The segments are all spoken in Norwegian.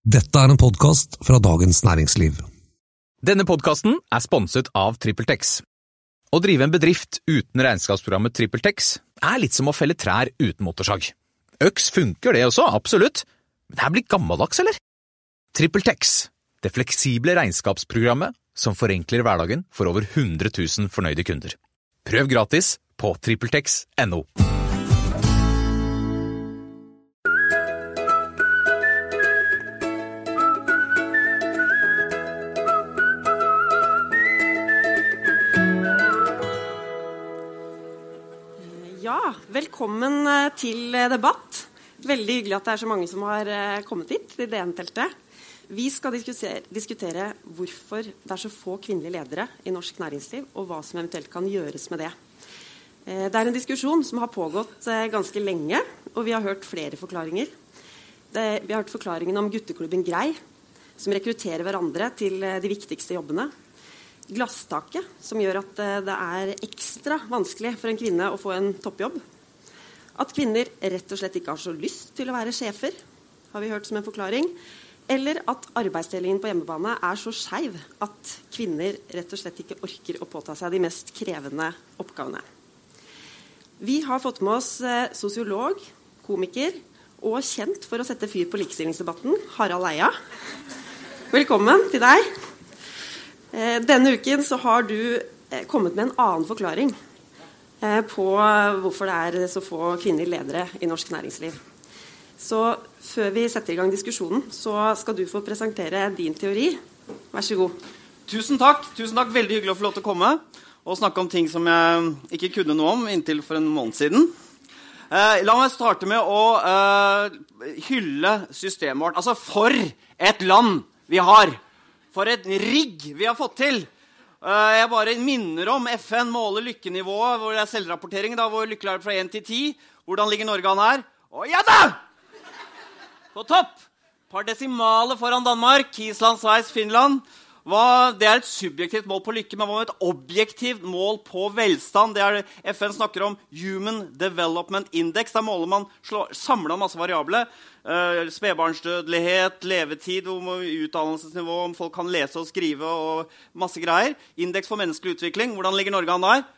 Dette en podcast fra Dagens Næringsliv. Denne podcasten sponset av TrippelTex. Å drive en bedrift uten regnskapsprogrammet TrippelTex litt som å felle trær uten motorsag. Øks funker det også, absolutt. Men det blir gammeldags, eller? TrippelTex, det fleksible regnskapsprogrammet som forenkler hverdagen for over 100 000 fornøyde kunder. Prøv gratis på TrippelTex.no. Velkommen til debatt. Veldig hyggelig at det så mange som har kommet hit til DN-teltet. Vi skal diskutere hvorfor det så få kvinnelige ledere i norsk næringsliv, og hva som eventuelt kan gjøres med det. Det en diskusjon som har pågått ganske lenge, og vi har hørt flere forklaringer. Vi har hørt forklaringen om gutteklubben Grei, som rekrutterer hverandre til de viktigste jobbene. Glasstaket, som gjør at det ekstra vanskelig for en kvinne å få en toppjobb. At kvinner rett og slett ikke har så lyst til å være sjefer, har vi hørt som en forklaring. Eller at arbeidsdelingen på hjemmebane så skeiv at kvinner rett og slett ikke orker å påta seg de mest krevende oppgavene. Vi har fått med oss sosiolog, komiker og kjent for å sette fyr på likestillingsdebatten, Harald Eia. Velkommen til deg. Denne uken så har du kommet med en annen forklaring på hvorfor det så få kvinnelige ledere i norsk næringsliv. Så før vi setter i gang diskusjonen, så skal du få presentere din teori. Vær så god. Tusen takk. Veldig hyggelig å få lov til å komme og snakke om ting som jeg ikke kunne noe om inntil for en måned siden. La meg starte med å hylle systemet vårt. Altså, for et land vi har! For et rigg vi har fått til! Jeg bare minner om FN måler lykkenivået, hvor det selvrapportering, da, hvor lykkelig det fra 1 til 10. Hvordan ligger Norge an her? Å, ja da! På topp! Par desimaler foran Danmark, Island, Sveits, Finland. Det et subjektivt mål på lykke, men hva med et objektivt mål på velstand? Det FN snakker om Human Development Index. Der måler man, samler masse variable. Spedbarnsdødelighet, levetid, utdannelsesnivå, om folk kan lese og skrive og masse greier. Indeks for menneskelig utvikling. Hvordan ligger Norge an der?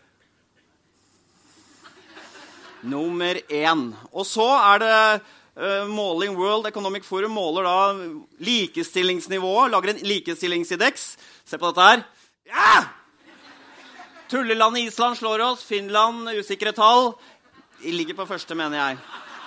Nummer 1. Og så det måling World Economic Forum måler da likestillingsnivået, lager en likestillingsindeks. Se på dette her. Ja! Tullelandet Island slår oss, Finland, usikre tall. De ligger på første, mener jeg.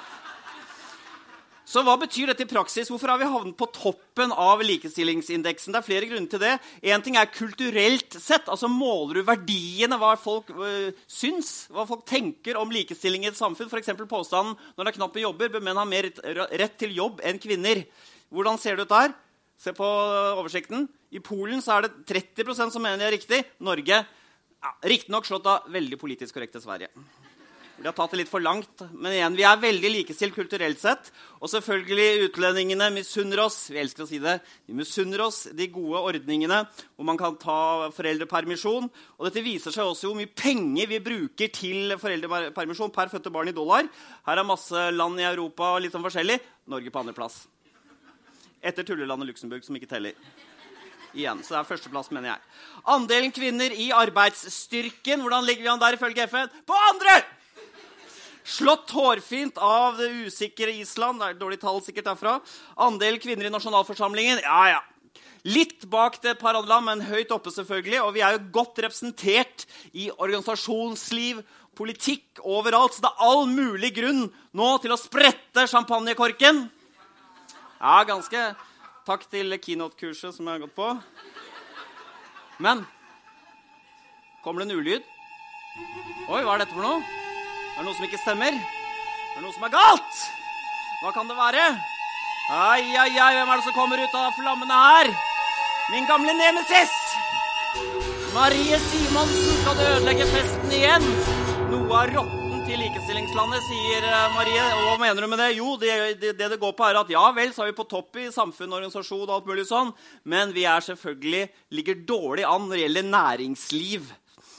Så hva betyr dette i praksis? Hvorfor har vi havnet på toppen av likestillingsindeksen? Det flere grunner til det. En ting kulturelt sett, altså måler du verdiene, hva folk syns, hva folk tenker om likestilling i et samfunn. For eksempel påstanden, når det knappe jobber, bør menn ha mer rett til jobb enn kvinner. Hvordan ser det ut der? Se på oversikten. I Polen så det 30% som mener det riktig. Norge, riktig nok slått av veldig politisk korrekte Sverige. Vi har tatt det litt for langt, men igjen, vi veldig likestilt kulturelt sett, og selvfølgelig utlendingene misunner oss, vi elsker å si det, de misunner oss de gode ordningene, hvor man kan ta foreldrepermisjon, og dette viser seg også hvor mye penger vi bruker til foreldrepermisjon per fødte barn i dollar. Her masse land i Europa, litt sånn forskjellig, Norge på andre plass. Etter tullelandet Luxemburg, som ikke teller. Igjen, så det førsteplass, mener jeg. Andelen kvinner i arbeidsstyrken, hvordan ligger vi an der ifølge FN? På andre! Slått hårfint av det usikre Island, det dårlig tall sikkert derfra. Andel kvinner i nasjonalforsamlingen, ja. Litt bak det par andre land, men høyt oppe selvfølgelig, og vi jo godt representert i organisasjonsliv, politikk overalt, så det all mulig grunn nå til å sprette champagnekorken. Ja, ganske. Takk til keynote-kurset som jeg har gått på. Men, kommer det en ulyd? Oi, hva dette for noe? Det noe som ikke stemmer? Det noe som galt? Hva kan det være? Ai, hvem det som kommer ut av flammene her? Min gamle nemesis! Marie Simonsen skal ødelegge festen igjen. Noe av rotten til likestillingslandet, sier Marie. Og hva mener du med det? Jo, det går på at ja vel, så vi på topp i samfunn, organisasjon og alt mulig sånn, men vi selvfølgelig ligger dårlig an når det gjelder næringsliv.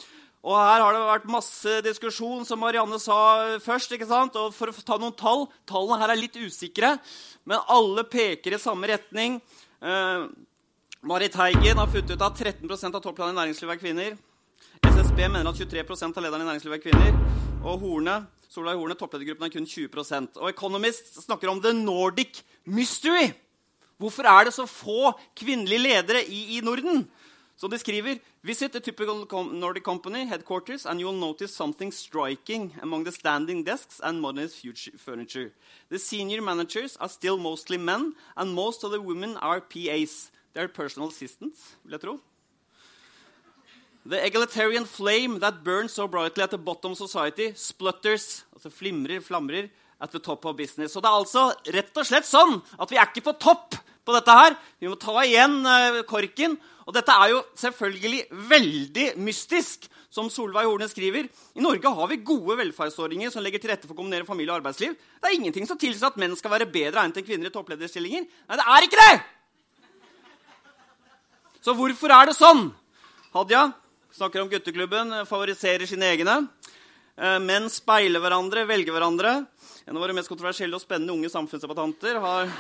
Og her har det vært masse diskusjon, som Marianne sa først, ikke sant? Og for å ta noen tallene her litt usikre, men alle peker i samme retning. Marit Heigen har funnet ut at 13% av topplederne i næringslivet kvinner. SSB mener at 23% av lederne i næringslivet kvinner. Og Solveig Horne, toppledergruppen kun 20%. Og Economist snakker om the Nordic mystery. Hvorfor det så få kvinnelige ledere i Norden? Så de skriver, visit a typical Nordic company headquarters and you'll notice something striking among the standing desks and modernist furniture. The senior managers are still mostly men and most of the women are PAs. They're personal assistants, vil jeg tro. The egalitarian flame that burns so brightly at the bottom of society splutters, altså flamrer at the top of business. Så det altså rett og slett sånn at vi ikke på topp på dette her. Vi må ta igjen korken. Og dette jo selvfølgelig veldig mystisk, som Solveig Horne skriver. I Norge har vi gode velferdsordninger som legger til rette for å kombinere familie og arbeidsliv. Det ingenting som tilsier at menn skal være bedre egnet enn kvinner i topplederstillinger. Nei, det ikke det! Så hvorfor det sånn? Hadia snakker om gutteklubben, favoriserer sine egne. Menn speiler hverandre, velger hverandre. En av våre mest kontroversielle og spennende unge samfunnsdebattanter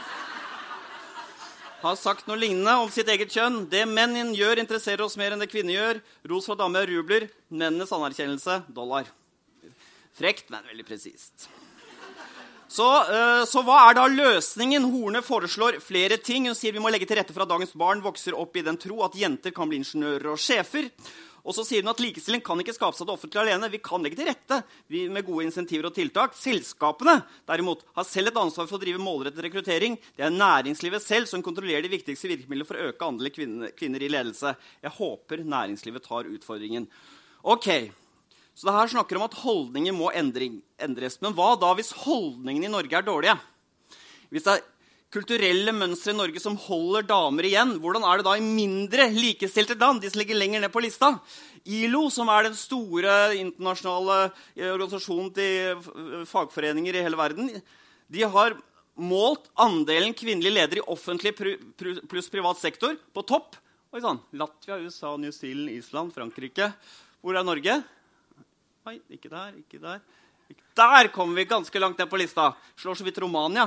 har sagt noe lignende om sitt eget kjønn. Det menn gjør interesserer oss mer enn det kvinner gjør. Ros fra damer rubler. Mennenes anerkjennelse, $. Frekt, men veldig presist. Så hva da løsningen? Horne foreslår flere ting. Hun sier vi må legge til rette for at dagens barn vokser opp i den tro at jenter kan bli ingeniører og sjefer. Og så sier hun at likestilling kan ikke skapes av det offentlige alene. Vi kan legge til rette med gode insentiver og tiltak. Selskapene, derimot, har selv et ansvar for å drive målrettet rekruttering. Det næringslivet selv som kontrollerer de viktigste virkemidlene for å øke andelen kvinner i ledelse. Jeg håper næringslivet tar utfordringen. Ok, så det her snakker om at holdninger må endres. Men hva da hvis holdningene i Norge dårlige? Hvis det kulturelle mønstre i Norge som holder damer igjen, hvordan det da i mindre likestilte land, de som ligger lenger ned på lista? ILO, som den store internasjonale organisasjonen til fagforeninger i hele verden, de har målt andelen kvinnelige ledere i offentlig pluss privat sektor på topp. Oi, sånn, Latvia, USA, New Zealand, Island, Frankrike. Hvor Norge? Nei, ikke der, ikke der. Der kommer vi ganske langt ned på lista. Slår så vidt Romania.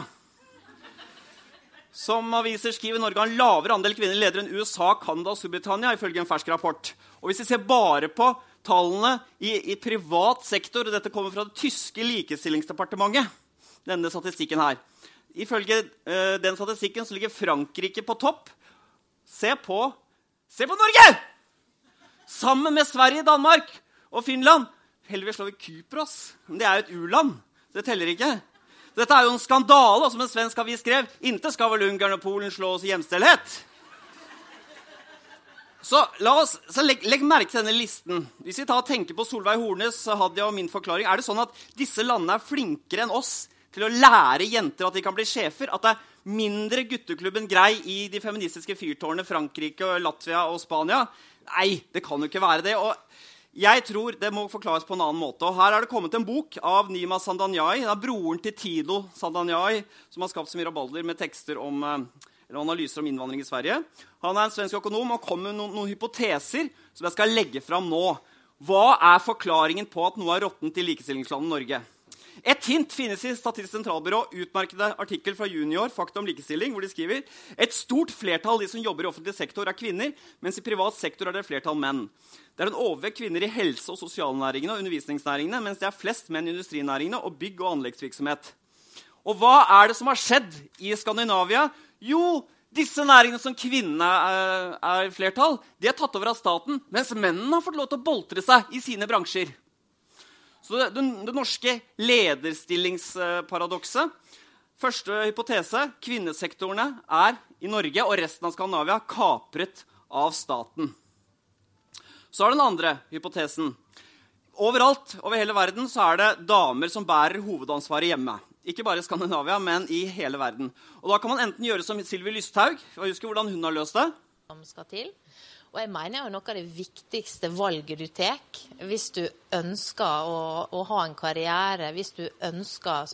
Som aviser skriver, Norge har en lavere andel kvinnelige ledere enn USA, Canada og Storbritannia, ifølge en fersk rapport. Og hvis vi ser bare på tallene i privat sektor, og dette kommer fra det tyske likestillingsdepartementet, denne statistikken her. Ifølge den statistikken så ligger Frankrike på topp. Se på Norge! Sammen med Sverige, Danmark og Finland. Heldigvis slår vi Kypros, men det jo et u-land, så det teller ikke. Dette jo en skandale, som en svensk avis skrev. Inte skal vel Ungarn og Polen slå oss i hjemstelhet. Så legg merke til denne listen. Hvis vi tenker på Solveig Hornes, Hadia og min forklaring, det sånn at disse landene flinkere enn oss til å lære jenter at de kan bli sjefer? At det mindre gutteklubben grei i de feministiske fyrtårene Frankrike, Latvia og Spania? Nei, det kan jo ikke være det. Og jeg tror det må forklares på en annen måte. Og her det kommet en bok av Nima Sandanyai. Det broren til Tilo Sandanyai, som har skapt så mye rabalder med tekster om, eller analyser om innvandring i Sverige. Han en svensk økonom og kom med noen hypoteser som jeg skal legge fram nå. Hva forklaringen på at noe råttent i likestillingslandet Norge? Et hint finnes i Statistisk sentralbyrå utmerkede artikkel fra junior, Fakta om likestilling, hvor de skriver et stort flertall av de som jobber i offentlig sektor kvinner, mens i privat sektor det flertall menn. Det en overvekt kvinner i helse- og sosialnæringene og undervisningsnæringene, mens det flest menn i industrinæringene og bygg- og anleggsvirksomhet. Og hva det som har skjedd i Skandinavia? Jo, disse næringene som kvinnene flertall, de tatt over av staten, mens mennene har fått lov til å boltre seg i sine bransjer. Så det norske lederstillingsparadokset. Første hypotese, kvinnesektorene i Norge og resten av Skandinavia kapret av staten. Så den andre hypotesen. Overalt, over hele verden, så det damer som bærer hovedansvaret hjemme. Ikke bare i Skandinavia, men i hele verden. Og da kan man enten gjøre som Sylvi Lysthaug, og husker hvordan hun har løst det. Som skal til. Og jeg mener jo noe av det viktigste valget du tek, hvis du ønsker å ha en karriere, hvis du ønsker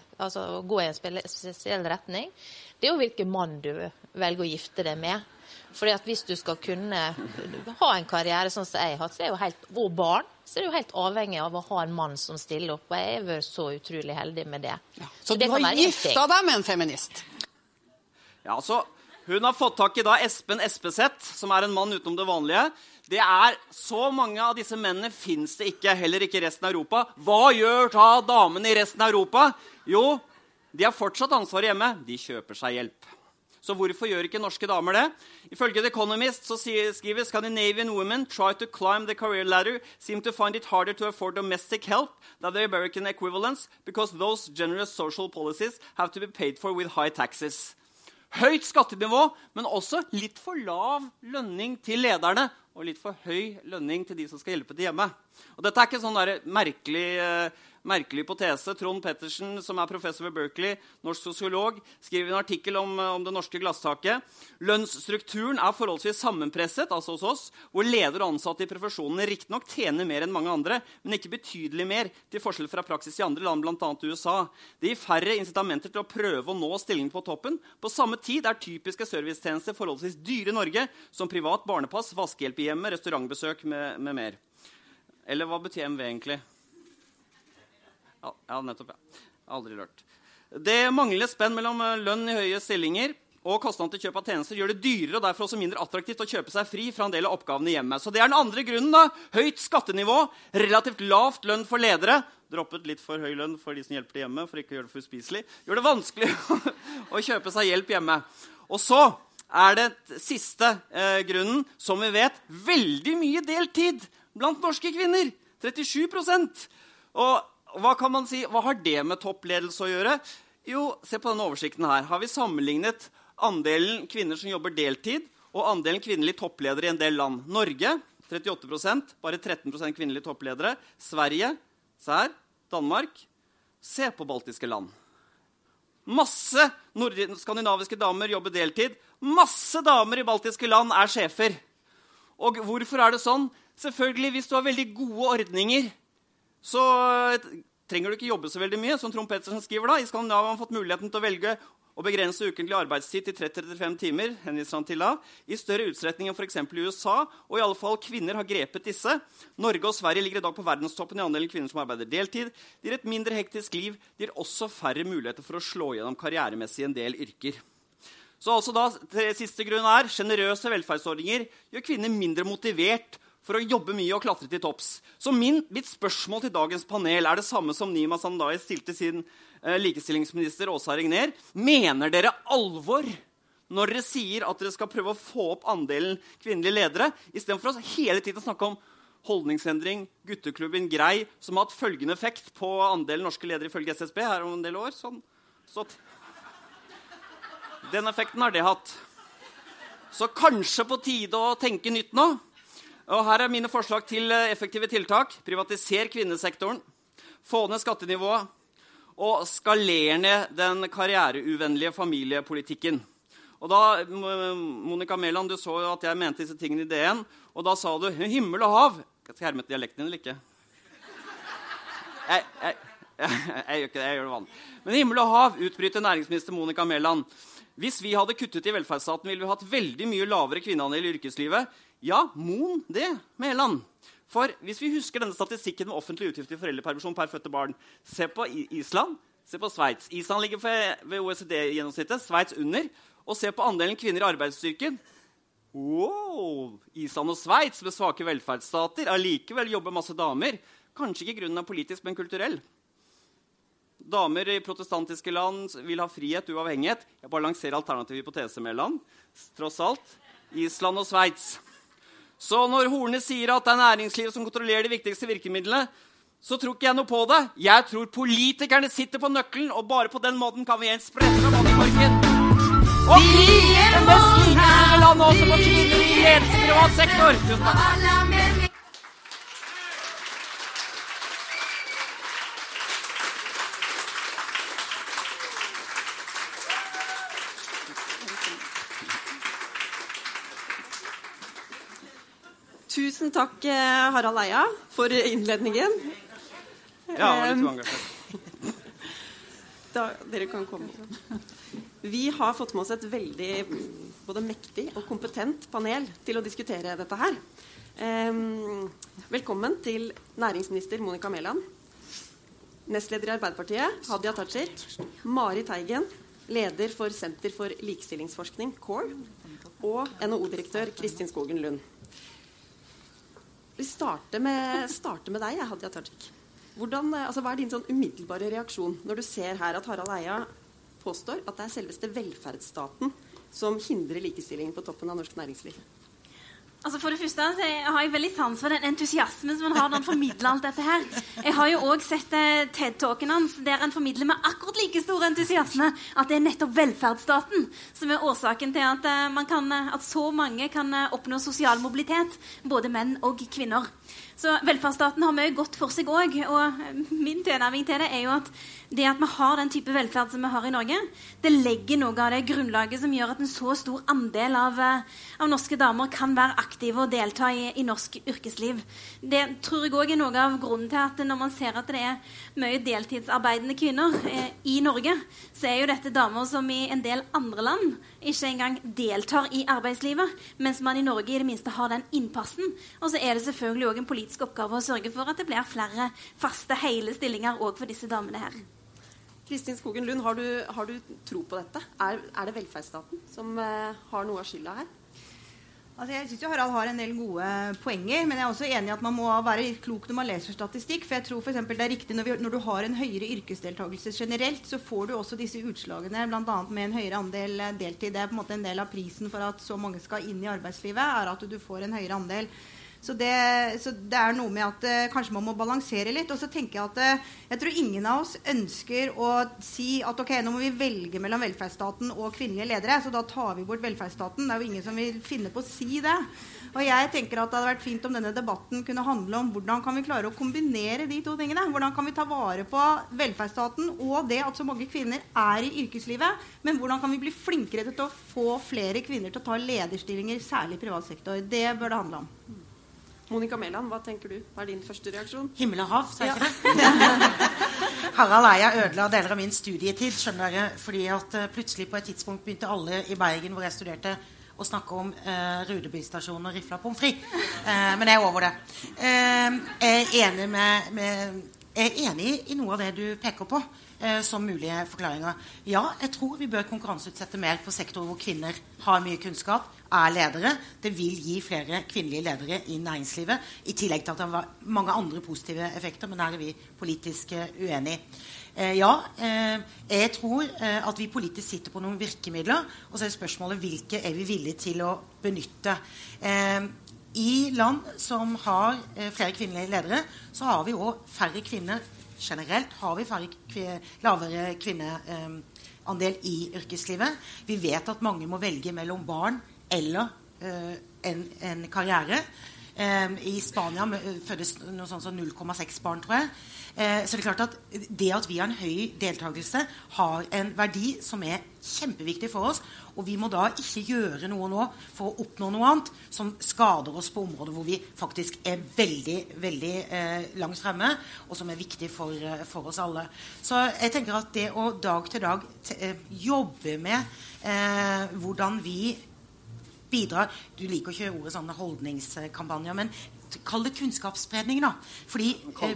å gå i en spesiell retning, det jo hvilken mann du velger å gifte deg med. Fordi at hvis du skal kunne ha en karriere sånn som jeg har hatt, så er jo helt, og barn, så er det jo helt avhengig av å ha en mann som stiller opp, og jeg har vært så utrolig heldig med det. Ja. Så du har gifta deg med en feminist? Ja, altså, hun har fått tak i da Espen Espeseth, som en mann utenom det vanlige. Det så mange av disse mennene finnes det ikke, heller ikke i resten av Europa. Hva gjør da damene i resten av Europa? Jo, de har fortsatt ansvar hjemme. De kjøper seg hjelp. Så hvorfor gjør ikke norske damer det? Ifølge The Economist så skriver Scandinavian women try to climb the career ladder, seem to find it harder to afford domestic help than their American equivalents, because those generous social policies have to be paid for with high taxes. Høyt skattenivå, men også litt for lav lønning til lederne, og litt for høy lønning til de som skal hjelpe til hjemme. Og dette ikke sånn der merkelig hypotese. Trond Pettersen, som professor ved Berkeley, norsk sosiolog, skriver en artikkel om det norske glasstaket. Lønnsstrukturen forholdsvis sammenpresset, altså hos oss, hvor ledere og ansatte i profesjonene riktig nok tjener mer enn mange andre, men ikke betydelig mer, til forskjell fra praksis i andre land, blant annet USA. Det gir færre incitamenter til å prøve å nå stillingen på toppen. På samme tid typiske servicetjenester forholdsvis dyre i Norge, som privat barnepass, vaskehjelp i hjemmet, restaurantbesøk med mer. Eller hva betyr MV egentlig? Ja, nettopp, ja. Aldri lurt. Det manglende spenn mellom lønn i høye stillinger og kostnader til kjøp av tjenester gjør det dyrere og derfor også mindre attraktivt å kjøpe seg fri fra en del av oppgavene hjemme. Så det den andre grunnen da. Høyt skattenivå, relativt lavt lønn for ledere, droppet litt for høy lønn for de som hjelper til hjemme, for ikke å gjøre det for uspiselig, gjør det vanskelig å kjøpe seg hjelp hjemme. Og så det siste grunnen, som vi vet, veldig mye deltid blant norske kvinner. 37%. Og hva kan man si? Hva har det med toppledelse å gjøre? Jo, se på denne oversikten her. Har vi sammenlignet andelen kvinner som jobber deltid, og andelen kvinnelige toppledere i en del land. Norge, 38%, bare 13% kvinnelige toppledere. Sverige, se her, Danmark. Se på baltiske land. Masse skandinaviske damer jobber deltid. Masse damer i baltiske land sjefer. Og hvorfor det sånn? Selvfølgelig, hvis du har veldig gode ordninger, så trenger du ikke jobbe så veldig mye, som Trond Pettersen skriver da. I Skandinavia har man fått muligheten til å velge å begrense ukentlig arbeidstid til 30-35 timer, henviser han til da, i større utstrekning enn for eksempel i USA, og i alle fall kvinner har grepet disse. Norge og Sverige ligger i dag på verdenstoppen i andelen kvinner som arbeider deltid. De gir et mindre hektisk liv, de gir også færre muligheter for å slå gjennom karrieremessig i en del yrker. Så altså da, siste grunn generøse velferdsordninger gjør kvinner mindre motivert for å jobbe mye og klatre til topps. Så mitt spørsmål til dagens panel det samme som Nima Sandaye stilte sin likestillingsminister Åsa Regner. Mener dere alvor når dere sier at dere skal prøve å få opp andelen kvinnelige ledere, i stedet for å hele tiden snakke om holdningsendring, gutteklubben grei, som har hatt følgende effekt på andelen norske ledere ifølge SSB her om en del år? Den effekten har det hatt. Så kanskje på tide å tenke nytt nå. Og her mine forslag til effektive tiltak. Privatiser kvinnesektoren, få ned skattenivået og skaler ned den karriereuvennlige familiepolitikken. Og da, Monica Mæland, du så jo at jeg mente disse tingene i DN, og da sa du himmel og hav. Skal jeg herme til dialekten din eller ikke? Jeg gjør ikke det, jeg gjør det vanlig. Men himmel og hav, utbryter næringsminister Monica Mæland. Hvis vi hadde kuttet i velferdsstaten, ville vi hatt veldig mye lavere kvinneandel i yrkeslivet. Ja, mon det, Mæland. For hvis vi husker denne statistikken med offentlige utgifter i foreldrepermisjon per fødte barn, se på Island, se på Sveits. Island ligger ved OECD-gjennomsnittet, Sveits under, og se på andelen kvinner i arbeidsstyrken. Wow, Island og Sveits med svake velferdsstater, allikevel jobber masse damer. Kanskje ikke grunnen politisk, men kulturell. Damer i protestantiske land vil ha frihet, uavhengighet. Jeg bare lanserer alternativ hypotese med land. Tross alt, Island og Sveits. Så når Horne sier at det næringslivet som kontrollerer de viktigste virkemidlene, så tror ikke jeg noe på det. Jeg tror politikerne sitter på nøkkelen, og bare på den måten kan vi igjen sprette fra vann i marken. Og bli det mest likestilte landet også på kvinner i ledelse i privat sektor. Tusen takk. Tusen takk, Harald Eia, for innledningen. Ja, litt engasjert. Dere kan komme. Vi har fått med oss et veldig både mektig og kompetent panel til å diskutere dette her. Velkommen til næringsminister Monica Mæland, nestleder i Arbeiderpartiet, Hadia Tajik, Marit Teigen, leder for Senter for likestillingsforskning, CORE, og NHO-direktør Kristin Skogen Lund. Vi starter med deg, Hadia Tajik. Hva er din sånn umiddelbare reaksjon når du ser her at Harald Eia påstår at det selveste velferdsstaten som hindrer likestillingen på toppen av norsk næringsliv? Altså for det første så har jeg veldig sans for den entusiasmen som han har når han formidler alt dette her. Jeg har jo også sett TED-talken hans der han formidler med akkurat like stor entusiasme at det nettopp velferdsstaten som årsaken til at så mange kan oppnå sosial mobilitet, både menn og kvinner. Så velferdsstaten har mye godt for seg også, og min tilnærming til det jo at det at vi har den type velferd som vi har i Norge, det legger noe av det grunnlaget som gjør at en så stor andel av norske damer kan være aktive og delta i norsk yrkesliv. Det tror jeg også noe av grunnen til at når man ser at det mye deltidsarbeidende kvinner i Norge, så jo dette damer som i en del andre land ikke engang deltar i arbeidslivet, mens man i Norge i det minste har den innpassen. Og så det selvfølgelig også en politisk oppgave å sørge for at det blir flere faste, hele stillinger også for disse damene her. Kristin Skogen Lund, har du tro på dette? Det velferdsstaten som har noe av skylda her? Altså jeg synes jo Harald har en del gode poenger, men jeg også enig i at man må være klok når man leser statistikk, for jeg tror for eksempel det riktig når du har en høyere yrkesdeltakelse generelt, så får du også disse utslagene, blant annet med en høyere andel deltid. Det på en måte en del av prisen for at så mange skal inn i arbeidslivet, at du får en høyere andel. Så det noe med at kanskje man må balansere litt, og så tenker jeg at jeg tror ingen av oss ønsker å si at ok, nå må vi velge mellom velferdsstaten og kvinnelige ledere, så da tar vi bort velferdsstaten. Det jo ingen som vil finne på å si det. Og jeg tenker at det hadde vært fint om denne debatten kunne handle om hvordan kan vi klare å kombinere de to tingene. Hvordan kan vi ta vare på velferdsstaten og det at så mange kvinner i yrkeslivet, men hvordan kan vi bli flinkere til å få flere kvinner til å ta lederstillinger, særlig i privat sektor. Det bør det handle om. Monica Mæland, hva tenker du? Hva din første reaksjon? Himmel og hav, sa ikke det? Harald Eia ødela deler av min studietid, skjønner dere, fordi at plutselig på et tidspunkt begynte alle i Bergen, hvor jeg studerte, å snakke om rudebilstasjoner og rifla pommes frites. Men jeg over det. Jeg enig i noe av det du peker på som mulige forklaringer. Ja, jeg tror vi bør konkurranseutsette mer på sektorer hvor kvinner har mye kunnskap, ledere. Det vil gi flere kvinnelige ledere i næringslivet, i tillegg til at det var mange andre positive effekter, men her vi politisk uenige. Jeg tror at vi politisk sitter på noen virkemidler, og så spørsmålet hvilke vi villige til å benytte. I land som har flere kvinnelige ledere, så har vi også færre kvinner. Generelt har vi lavere kvinneandel i yrkeslivet. Vi vet at mange må velge mellom barn eller en karriere. I Spania fødes noe sånt som 0,6 barn, tror jeg. Så det klart at det at vi har en høy deltakelse har en verdi som kjempeviktig for oss, og vi må da ikke gjøre noe nå for å oppnå noe annet som skader oss på områder hvor vi faktisk veldig, veldig langt fremme, og som viktig for oss alle. Så jeg tenker at det å dag til dag jobbe med hvordan vi bidrar, du liker ikke ordet sånne holdningskampanjer, men kall det kunnskapsspredning da. Fordi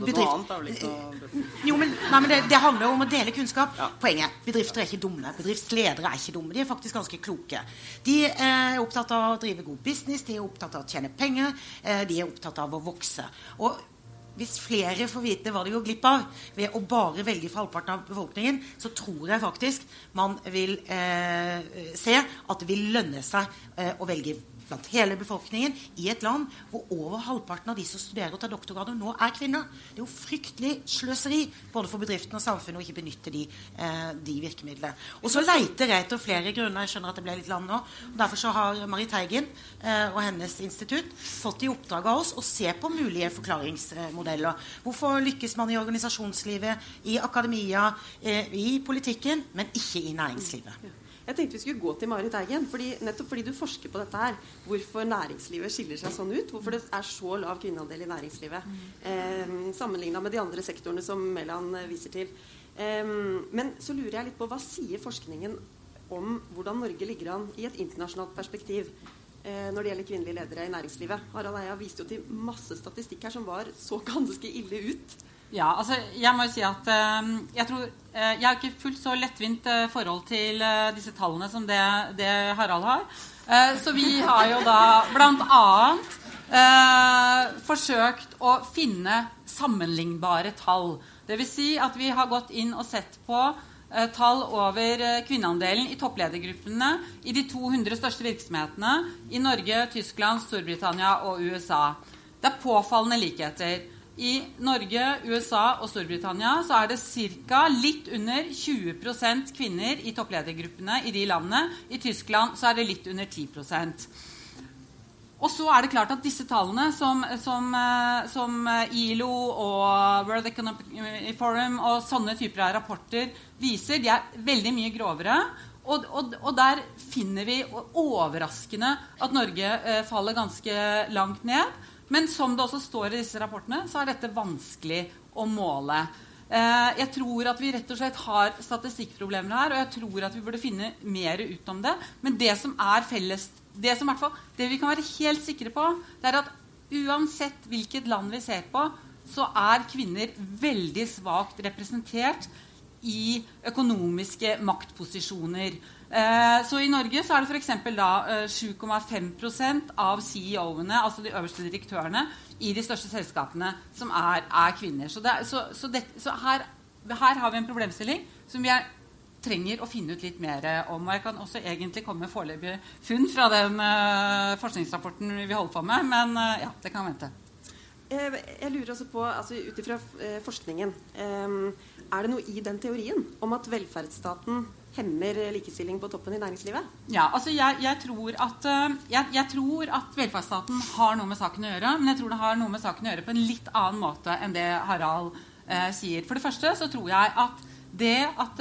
det handler om å dele kunnskap. Ja. Poenget, bedrifter ikke dumme, bedriftsledere ikke dumme, de faktisk ganske kloke. De opptatt av å drive god business, de opptatt av å tjene penger, de opptatt av å vokse. Og hvis flere får vite hva de går glipp av ved å bare velge for halvparten av befolkningen, så tror jeg faktisk man vil se at det vil lønne seg å velge blant hele befolkningen i et land hvor over halvparten av de som studerer og tar doktorgrader nå kvinner. Det jo fryktelig sløseri både for bedriften og samfunnet å ikke benytte de virkemidlene. Og så leiter jeg etter flere grunner. Jeg skjønner at det ble litt land nå. Derfor så har Marit Teigen og hennes institutt fått i oppdrag av oss å se på mulige forklaringsmodeller. Hvorfor lykkes man i organisasjonslivet, i akademia, i politikken, men ikke i næringslivet? Jeg tenkte vi skulle gå til Marit Teigen, nettopp fordi du forsker på dette her. Hvorfor næringslivet skiller seg sånn ut, hvorfor det så lav kvinneandel i næringslivet, sammenlignet med de andre sektorene som Mæland viser til. Men så lurer jeg litt på, hva sier forskningen om hvordan Norge ligger an i et internasjonalt perspektiv når det gjelder kvinnelige ledere i næringslivet. Harald Eia viste jo til masse statistikk her som så ganske ille ut. Ja, altså jeg må jo si at jeg har ikke fullt så lettvint forhold til disse tallene som det Harald har. Så vi har jo da blant annet forsøkt å finne sammenlignbare tall. Det vil si at vi har gått inn og sett på tall over kvinneandelen i toppledergruppene i de 200 største virksomhetene i Norge, Tyskland, Storbritannia og USA. Det påfallende likheter. I Norge, USA og Storbritannia så det cirka litt under 20% kvinner i toppledergruppene i de landene. I Tyskland så det litt under 10%. Og så det klart at disse tallene som ILO og World Economic Forum og sånne typer av rapporter viser, de veldig mye grovere. Og der finner vi overraskende at Norge faller ganske langt ned. Men som det også står i disse rapportene, så dette vanskelig å måle. Jeg tror at vi rett og slett har statistikkproblemer her, og jeg tror at vi burde finne mer ut om det. Men det som felles, det vi kan være helt sikre på, det at uansett hvilket land vi ser på, så kvinner veldig svagt representert i økonomiske maktposisjoner. Så i Norge så det for eksempel da 7,5% av CEO-ene, altså de øverste direktørene, i de største selskapene som kvinner. Så her har vi en problemstilling som vi trenger å finne ut litt mer om. Og jeg kan også egentlig komme med foreløpige funn fra den forskningsrapporten vi holder på med, men ja, det kan vente. Jeg lurer også på, altså ut ifra forskningen, det noe i den teorien om at velferdsstaten hemmer likestilling på toppen i næringslivet? Ja, altså jeg tror at velferdsstaten har noe med saken å gjøre, men jeg tror det har noe med saken å gjøre på en litt annen måte enn det Harald sier. For det første så tror jeg at det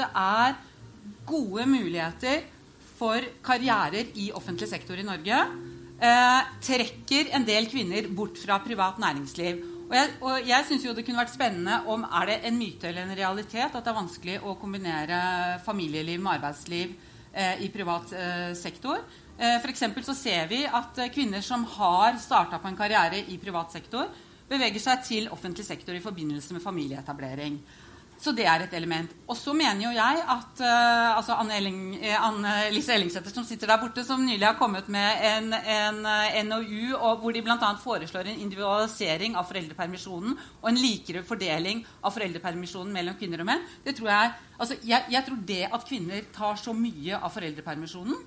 gode muligheter for karrierer i offentlig sektor i Norge trekker en del kvinner bort fra privat næringsliv. Og jeg synes jo det kunne vært spennende om det en myte eller en realitet at det vanskelig å kombinere familieliv med arbeidsliv i privat sektor. For eksempel så ser vi at kvinner som har startet på en karriere i privat sektor beveger seg til offentlig sektor i forbindelse med familieetablering. Så det et element. Og så mener jo jeg at altså Anne-Lise Ellingsæter som sitter der borte, som nylig har kommet med en NOU, hvor de blant annet foreslår en individualisering av foreldrepermisjonen og en likere fordeling av foreldrepermisjonen mellom kvinner og menn. Det tror jeg tror det at kvinner tar så mye av foreldrepermisjonen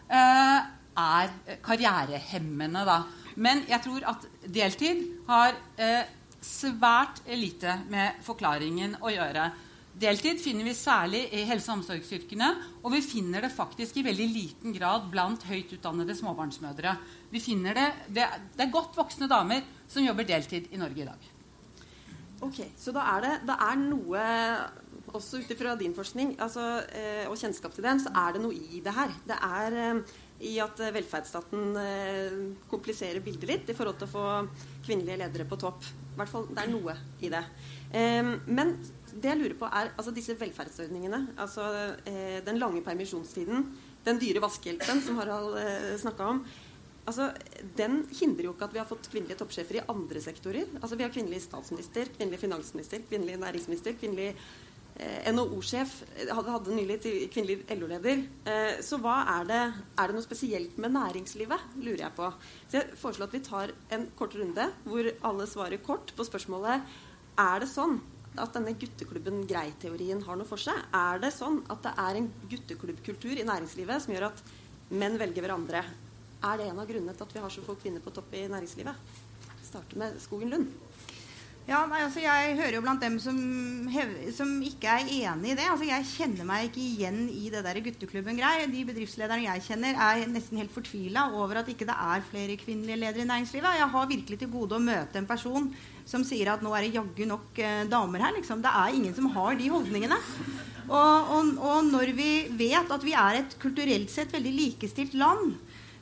karrierehemmende da. Men jeg tror at deltid har svært lite med forklaringen å gjøre. Deltid finner vi særlig i helse- og omsorgsyrkene, og vi finner det faktisk i veldig liten grad blant høyt utdannede småbarnsmødre. Vi finner det godt voksne damer som jobber deltid i Norge i dag. Ok, så da det noe, også utifra din forskning, og kjennskap til den, så det noe i det her. Det i at velferdsstaten kompliserer bildet litt i forhold til å få kvinnelige ledere på topp. I hvert fall, det noe i det. Men det jeg lurer på altså disse velferdsordningene, den lange permisjonstiden, den dyre vaskehjelpen som Harald snakket om, den hindrer jo ikke at vi har fått kvinnelige toppsjefer i andre sektorer. Vi har kvinnelig statsminister, kvinnelig finansminister, kvinnelig næringsminister, kvinnelig NHO-sjef, hadde nylig til kvinnelig LO-leder. Så hva det noe spesielt med næringslivet, lurer jeg på. Så jeg foreslår at vi tar en kort runde, hvor alle svarer kort på spørsmålet, det sånn at denne gutteklubben grei-teorien har noe for seg? Det sånn at det en gutteklubbkultur i næringslivet som gjør at menn velger hverandre? Det en av grunnene til at vi har så få kvinner på topp i næringslivet? Starter med Skogen Lund. Ja, jeg hører jo blant dem som ikke enig i det. Jeg kjenner meg ikke igjen i det der gutteklubben grei. De bedriftslederne jeg kjenner nesten helt fortvilet over at ikke det flere kvinnelige ledere i næringslivet. Jeg har virkelig til gode å møte en person som sier at nå det jaggu nok damer her. Liksom. Det ingen som har de holdningene. Og når vi vet at vi et kulturelt sett veldig likestilt land,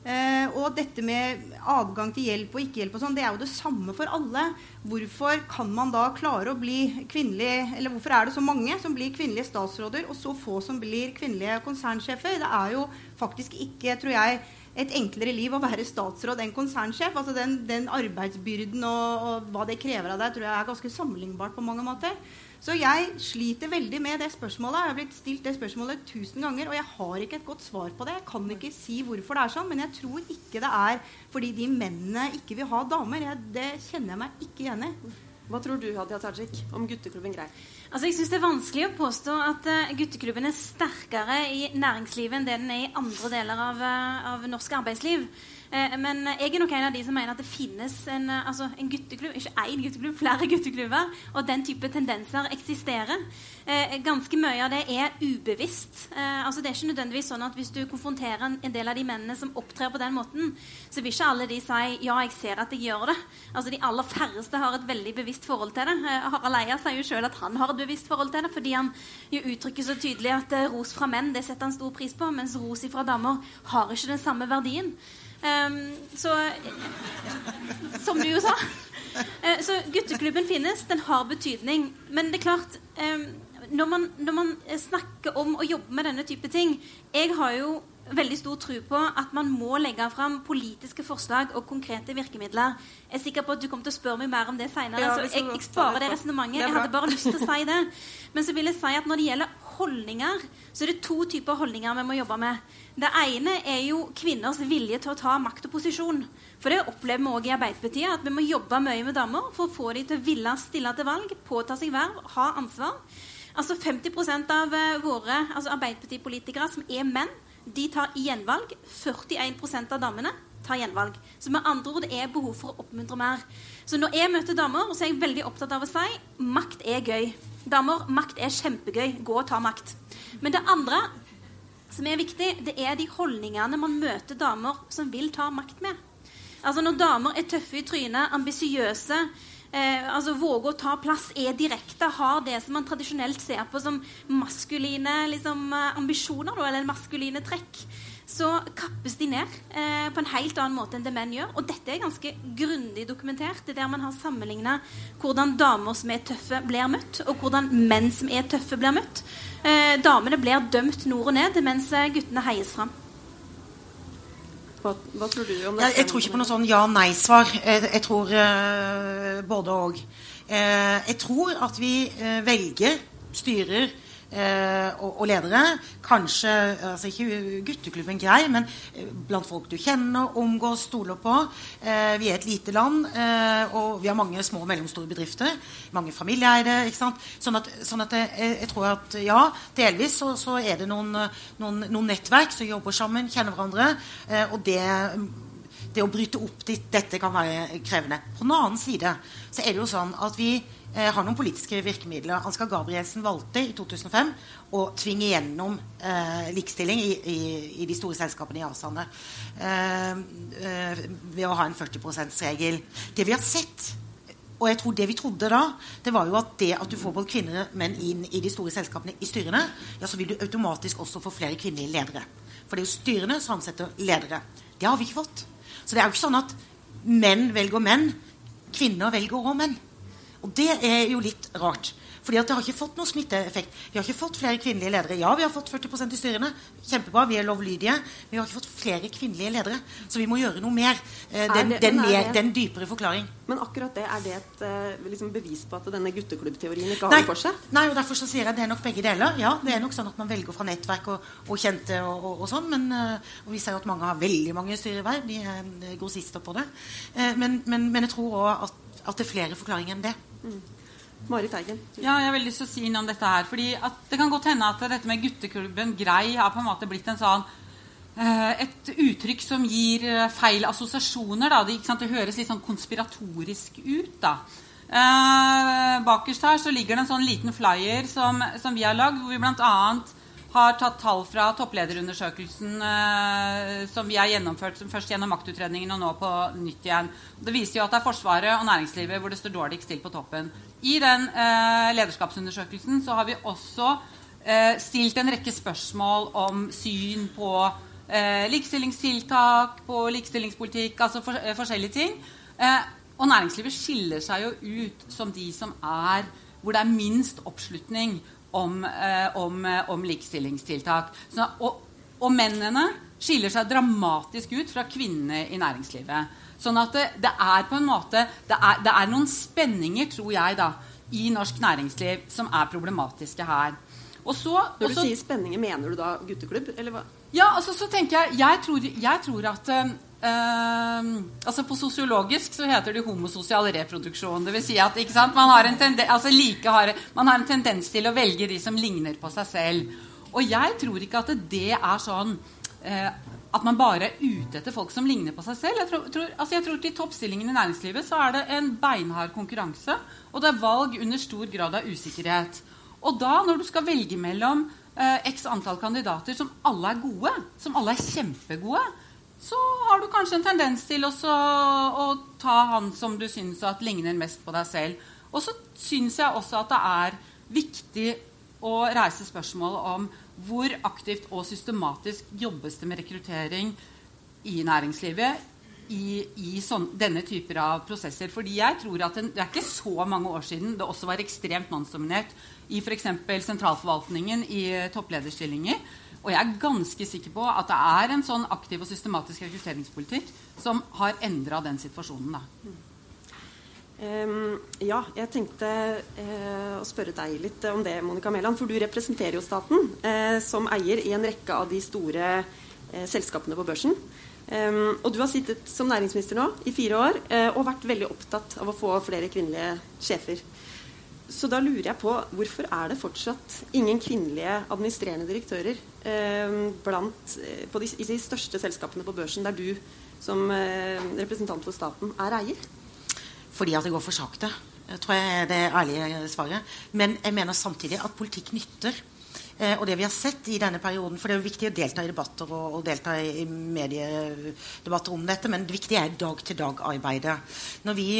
Og dette med adgang til hjelp og ikke hjelp og sånn, det jo det samme for alle. Hvorfor kan man da klare å bli kvinnelig, eller hvorfor det så mange som blir kvinnelige statsråder, og så få som blir kvinnelige konsernsjefer? Det jo faktisk ikke, tror jeg, et enklere liv å være statsråd enn konsernsjef. Altså den arbeidsbyrden og hva det krever av deg, tror jeg ganske sammenlignbart på mange måter. Så jeg sliter veldig med det spørsmålet. Jeg har blitt stilt det spørsmålet 1000 ganger, og jeg har ikke et godt svar på det. Jeg kan ikke si hvorfor det sånn, men jeg tror ikke det fordi de mennene ikke vil ha damer. Det kjenner jeg meg ikke igjen i. Hva tror du, Hadia Tajik, om gutteklubben Grei? Altså, jeg synes det vanskelig å påstå at gutteklubben sterkere i næringslivet enn det den i andre deler av norsk arbeidsliv. Men jeg nok en av de som mener at det finnes en gutteklubb, ikke en gutteklubb, flere gutteklubber, og den type tendenser eksisterer. Ganske mye av det ubevisst. Altså det ikke nødvendigvis sånn at hvis du konfronterer en del av de mennene som opptrer på den måten, så vil ikke alle de si, ja, jeg ser at jeg gjør det. Altså de aller færreste har et veldig bevisst forhold til det. Harald Eia sier jo selv at han har et bevisst forhold til det, fordi han jo uttrykker så tydelig at ros fra menn, det setter han stor pris på, mens ros fra damer har ikke den samme verdien. Så som du jo sa, så gutteklubben finnes, den har betydning, men det klart, når man snakker om å jobbe med denne type ting, jeg har jo veldig stor tro på at man må legge fram politiske forslag og konkrete virkemidler. Jeg sikker på at du kommer til å spørre meg mer om det senere, så jeg sparer det resonemanget. Jeg hadde bare lyst til å si det. Men så vil jeg si at når det gjelder holdninger, så det 2 typer holdninger vi må jobbe med. Det ene jo kvinners vilje til å ta makt og posisjon. For det opplever vi også i Arbeiderpartiet, at vi må jobbe mye med damer for å få de til å ville stille til valg, påta seg verv, ha ansvar. Altså 50% av våre Arbeiderpartipolitikere som menn, de tar gjenvalg. 41% av damene tar gjenvalg. Så med andre ord, det behov for å oppmuntre mer. Så når jeg møter damer, så jeg veldig opptatt av å si, makt gøy. Damer, makt kjempegøy. Gå og ta makt. Men det andre som viktig, det de holdningene man møter damer som vil ta makt med. Altså når damer tøffe i trynet, ambisiøse, våger å ta plass, direkte, har det som man tradisjonelt ser på som maskuline ambisjoner, eller maskuline trekk, så kappes de ned på en helt annen måte enn det menn gjør. Og dette ganske grundig dokumentert. Det der man har sammenlignet hvordan damer som tøffe blir møtt, og hvordan menn som tøffe blir møtt. Damene blir dømt nord og ned, mens guttene heies fram. Hva tror du om det? Jeg tror ikke på noe sånn ja-nei-svar. Jeg tror både og. Jeg tror at vi velger styrer og ledere, kanskje ikke gutteklubben Grei, men blant folk du kjenner, omgås, stoler på. Vi et lite land, og vi har mange små og mellomstore bedrifter, mange familieeide, ikke sant? Sånn at jeg tror at ja, delvis så det noen nettverk som jobber sammen, kjenner hverandre, og det å bryte opp dette kan være krevende. På den annen side så det jo sånn at vi har noen politiske virkemidler. Ansgar Gabrielsen valgte i 2005 å tvinge gjennom likestilling i de store selskapene i ASANE ved å ha en 40%-regel. Det vi har sett, og jeg tror det vi trodde da, det var jo at det at du får både kvinner og menn inn i de store selskapene i styrene, ja, så vil du automatisk også få flere kvinnelige ledere. For det jo styrene som ansetter ledere. Det har vi ikke fått. Så det jo ikke sånn at menn velger menn, kvinner velger også menn. Og det jo litt rart, fordi at det har ikke fått noen smitteeffekt. Vi har ikke fått flere kvinnelige ledere. Ja, vi har fått 40% i styrene. Kjempebra, vi lovlydige. Men vi har ikke fått flere kvinnelige ledere. Så vi må gjøre noe mer. Den dypere forklaring. Men akkurat det, det et bevis på at denne gutteklubbteorien ikke har det for seg? Nei, og derfor så sier jeg det nok begge deler. Ja, det nok sånn at man velger fra nettverk og kjente og sånn, men og vi ser jo at mange har veldig mange styreverv. De grossister på det. Men jeg tror også at det flere forklaringer enn det. Marit Eigen. Ja, jeg har veldig lyst til å si inn om dette her, fordi at det kan godt hende at dette med gutteklubben Grei har på en måte blitt en sånn et uttrykk som gir feil assosiasjoner da. Det høres litt sånn konspiratorisk ut da. Bakerst her så ligger det en sånn liten flyer som vi har lagd, hvor vi blant annet har tatt tall fra topplederundersøkelsen som vi har gjennomført som først gjennom maktutredningen og nå på nytt igjen. Det viser jo at det Forsvaret og næringslivet hvor det står dårligst til på toppen. I den lederskapsundersøkelsen så har vi også stilt en rekke spørsmål om syn på likestillingstiltak, på likestillingspolitikk, altså forskjellige ting. Og næringslivet skiller seg jo ut som de som hvor det minst oppslutning om likestillingstiltak. Og mennene skiller seg dramatisk ut fra kvinnene i næringslivet. Sånn at det på en måte, det noen spenninger, tror jeg da, i norsk næringsliv som problematiske her. Og så, når du sier spenninger, mener du da gutteklubb, eller hva? Ja, altså så tenker jeg tror at altså på sosiologisk så heter det homososial reproduksjon. Det vil si at, ikke sant, man har en tendens til å velge de som ligner på seg selv. Og jeg tror ikke at det sånn at man bare ute etter folk som ligner på seg selv. Jeg tror at i toppstillingen i næringslivet så det en beinhard konkurranse, og det valg under stor grad av usikkerhet. Og da, når du skal velge mellom x antall kandidater som alle gode, som alle kjempegode, så har du kanskje en tendens til å ta han som du synes at ligner mest på deg selv. Og så synes jeg også at det viktig å reise spørsmål om hvor aktivt og systematisk jobbes det med rekruttering i næringslivet i denne typer av prosesser. Fordi jeg tror at det ikke så mange år siden det også var ekstremt mannsdominert i for eksempel sentralforvaltningen i topplederstillinger. Og jeg ganske sikker på at det en sånn aktiv og systematisk rekrutteringspolitikk som har endret den situasjonen da. Ja, jeg tenkte å spørre deg litt om det, Monica Mæland, for du representerer jo staten som eier i en rekke av de store selskapene på børsen. Og du har sittet som næringsminister nå i 4 år og vært veldig opptatt av å få flere kvinnelige sjefer. Så da lurer jeg på, hvorfor det fortsatt ingen kvinnelige administrerende direktører i de største selskapene på børsen, der du som representant for staten eier? Fordi at det går for sakte, tror jeg det ærlige svaret. Men jeg mener samtidig at politikk nytter. Og det vi har sett i denne perioden, for det jo viktig å delta i debatter og delta i mediedebatter om dette, men det viktige dag-til-dag-arbeidet. Når vi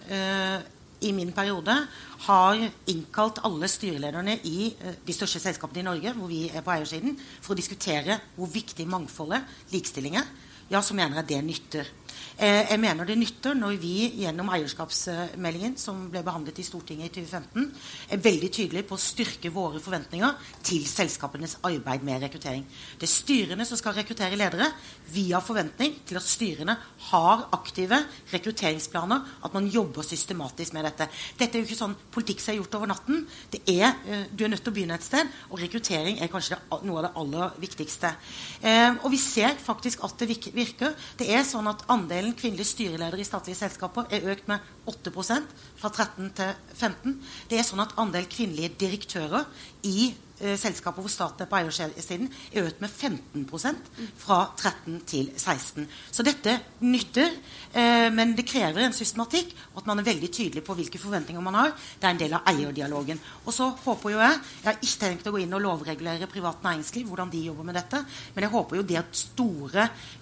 i min periode har innkalt alle styrelederne i de største selskapene i Norge, hvor vi på eiersiden, for å diskutere hvor viktig mangfoldet, likestilling ja, så mener jeg det nytter. Jeg mener det nytter når vi gjennom eierskapsmeldingen som ble behandlet i Stortinget i 2015 veldig tydelige på å styrke våre forventninger til selskapenes arbeid med rekruttering. Det styrene som skal rekruttere ledere. Vi har forventning til at styrene har aktive rekrutteringsplaner, at man jobber systematisk med dette. Dette jo ikke sånn politikk som gjort over natten. Du nødt til å begynne et sted, og rekruttering kanskje noe av det aller viktigste. Og vi ser faktisk at det virker. Det sånn at andelen kvinnelige styreledere i statlige selskaper økt med 8% fra 13 til 15. Det sånn at andel kvinnelige direktører i selskaper hvor staten på eiersiden økt med 15% fra 13 til 16. Så dette nytter, men det krever en systematikk, og at man veldig tydelig på hvilke forventninger man har. Det en del av eierdialogen. Og så håper jo jeg har ikke tenkt å gå inn og lovregulere privat næringsliv, hvordan de jobber med dette, men jeg håper jo det at store,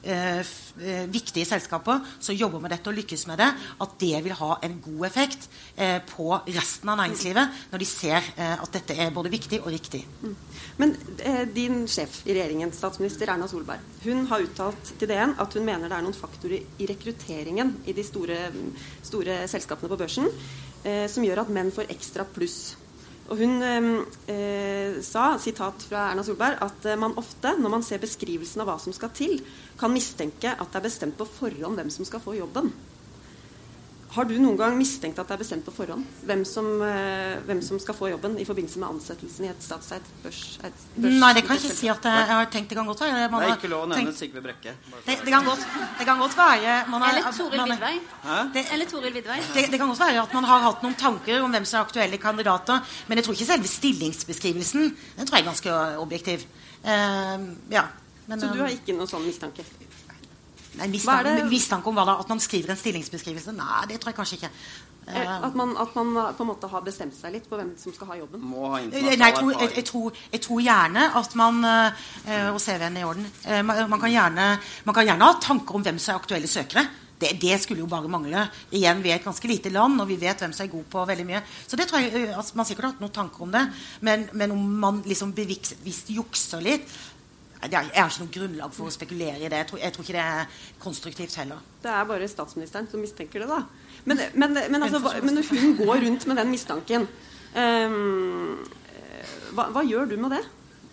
viktige selskaper som jobber med dette og lykkes med det, at det vil ha en god effekt på resten av næringslivet, når de ser at dette både viktig og riktig. Men din sjef i regjeringen, statsminister Erna Solberg, hun har uttalt til DN at hun mener det noen faktorer i rekrutteringen i de store selskapene på børsen som gjør at menn får ekstra pluss. Og hun sa, sitat fra Erna Solberg, at man ofte, når man ser beskrivelsen av hva som skal til, kan mistenke at det bestemt på forhånd hvem som skal få jobben. Har du noen gang mistenkt at det bestemt på forhånd hvem som skal få jobben i forbindelse med ansettelsen i et statseid børs? Nei, det kan jeg ikke si at jeg har tenkt. Det kan godt være. Det ikke lov å nevne Sigve Brekke. Det kan godt være. Eller Toril Vidvei. Det kan godt være at man har hatt noen tanker om hvem som aktuelle kandidater, men jeg tror ikke selve stillingsbeskrivelsen, den tror jeg ganske objektiv. Ja. Men, så du har ikke noen sånn mistanke? Nei, mistanke om hva da? At man skriver en stillingsbeskrivelse? Nei, det tror jeg kanskje ikke. At man på en måte har bestemt seg litt på hvem som skal ha jobben? Nei, jeg tror gjerne at man og CV-en i orden man kan gjerne ha tanker om hvem som aktuelle søkere. Det skulle jo bare mangle. Igjen, vi et ganske lite land, og vi vet hvem som god på veldig mye. Så det tror jeg at man sikkert har hatt noen tanker om det. Men om man liksom bevisst jukser litt, Jeg har ikke noe grunnlag for å spekulere i det. Jeg tror ikke det konstruktivt heller. Det bare statsministeren som mistenker det da. Men når hun går rundt med den mistanken, hva gjør du med det?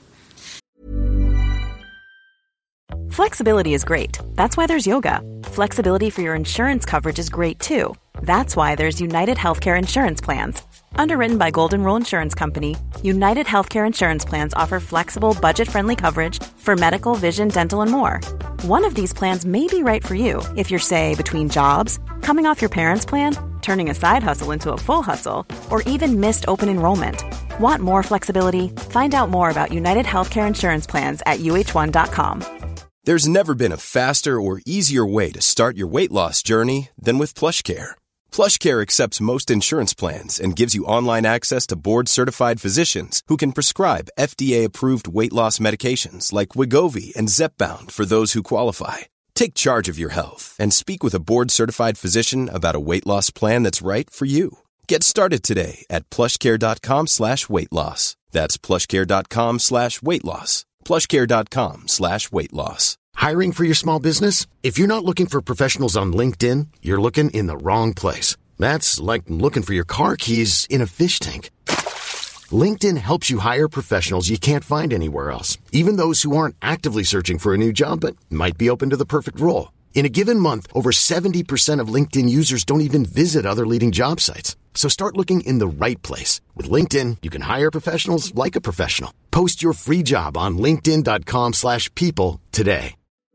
Flexibility is great. That's why there's yoga. Flexibility for your insurance coverage is great too. That's why there's United Healthcare Insurance Plans. Underwritten by Golden Rule Insurance Company, United Healthcare Insurance Plans offer flexible, budget-friendly coverage for medical, vision, dental, and more. One of these plans may be right for you if you're, say, between jobs, coming off your parents' plan, turning a side hustle into a full hustle, or even missed open enrollment. Want more flexibility? Find out more about United Healthcare Insurance Plans at uh1.com. There's never been a faster or easier way to start your weight loss journey than with PlushCare. PlushCare accepts most insurance plans and gives you online access to board-certified physicians who can prescribe FDA-approved weight loss medications like Wegovy and Zepbound for those who qualify. Take charge of your health and speak with a board-certified physician about a weight loss plan that's right for you. Get started today at plushcare.com/weightloss. That's plushcare.com/weightloss. plushcare.com/weightloss. Hiring for your small business? If you're not looking for professionals on LinkedIn, you're looking in the wrong place. That's like looking for your car keys in a fish tank. LinkedIn helps you hire professionals you can't find anywhere else, even those who aren't actively searching for a new job but might be open to the perfect role. In a given month, over 70% of LinkedIn users don't even visit other leading job sites. So start looking in the right place. With LinkedIn, you can hire professionals like a professional. Post your free job on linkedin.com/people today.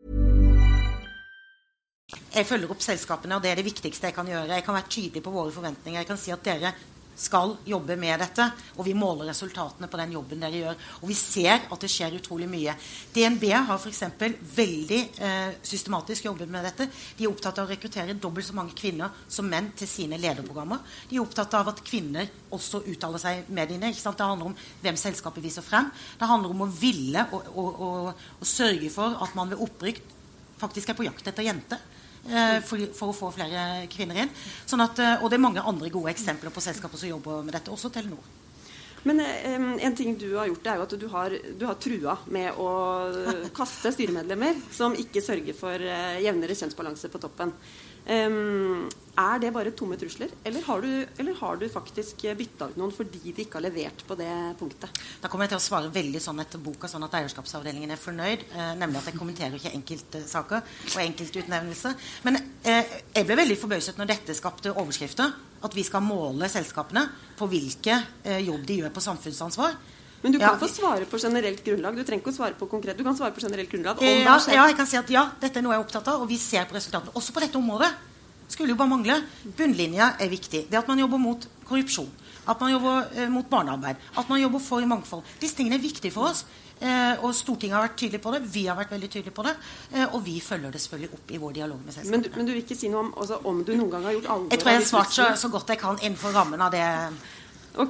Jeg følger opp selskapene, og det det viktigste jeg kan gjøre. Jeg kan være tydelig på våre forventninger. Jeg kan si at dere skal jobbe med dette, og vi måler resultatene på den jobben dere gjør. Og vi ser at det skjer utrolig mye. DNB har for eksempel veldig systematisk jobbet med dette. De er opptatt av å rekruttere dobbelt så mange kvinner som menn til sine lederprogrammer. De er opptatt av at kvinner også uttaler seg mediene. Ikke sant? Det handler om hvem selskapet viser frem. Det handler om å ville og sørge for at man ved opprykk faktisk er på jakt etter jenter. For å få flere kvinner inn. Sånn at, og det er mange andre gode eksempler på selskaper som jobber med dette, også Telenor. Men en ting du har gjort, det jo at du har trua med å kaste styremedlemmer som ikke sørger for jevnere kjønnsbalanse på toppen. Det bare tomme trusler, eller har du faktisk byttet ut noen fordi de ikke har levert på det punktet? Da kommer jeg til å svare veldig sånn etter boka, sånn at eierskapsavdelingen er fornøyd, nemlig at jeg kommenterer ikke enkelte saker og enkelte utnevnelser. Men jeg ble veldig forbauset når dette skapte overskrifter, at vi skal måle selskapene på hvilke jobb de gjør på samfunnsansvar. Men du kan få svare på generelt grunnlag. Du trenger ikke å svare på konkret. Du kan svare på generelt grunnlag. Ja, jeg kan si at ja, dette er noe jeg er opptatt av, og vi ser på resultatene. Også på dette området. Skulle jo bare mangle. Bunnlinja er viktig. Det at man jobber mot korrupsjon, at man jobber mot barnearbeid, at man jobber for mangfold. Disse tingene er viktige for oss. Og Stortinget har vært tydelig på det. Vi har vært veldig tydelige på det. Og vi følger det selvfølgelig opp i vår dialog med selskapet. Men du vil ikke si noe om du noen gang har gjort alvor? Jeg tror jeg har svart så godt jeg kan innenfor rammen av det. Ok.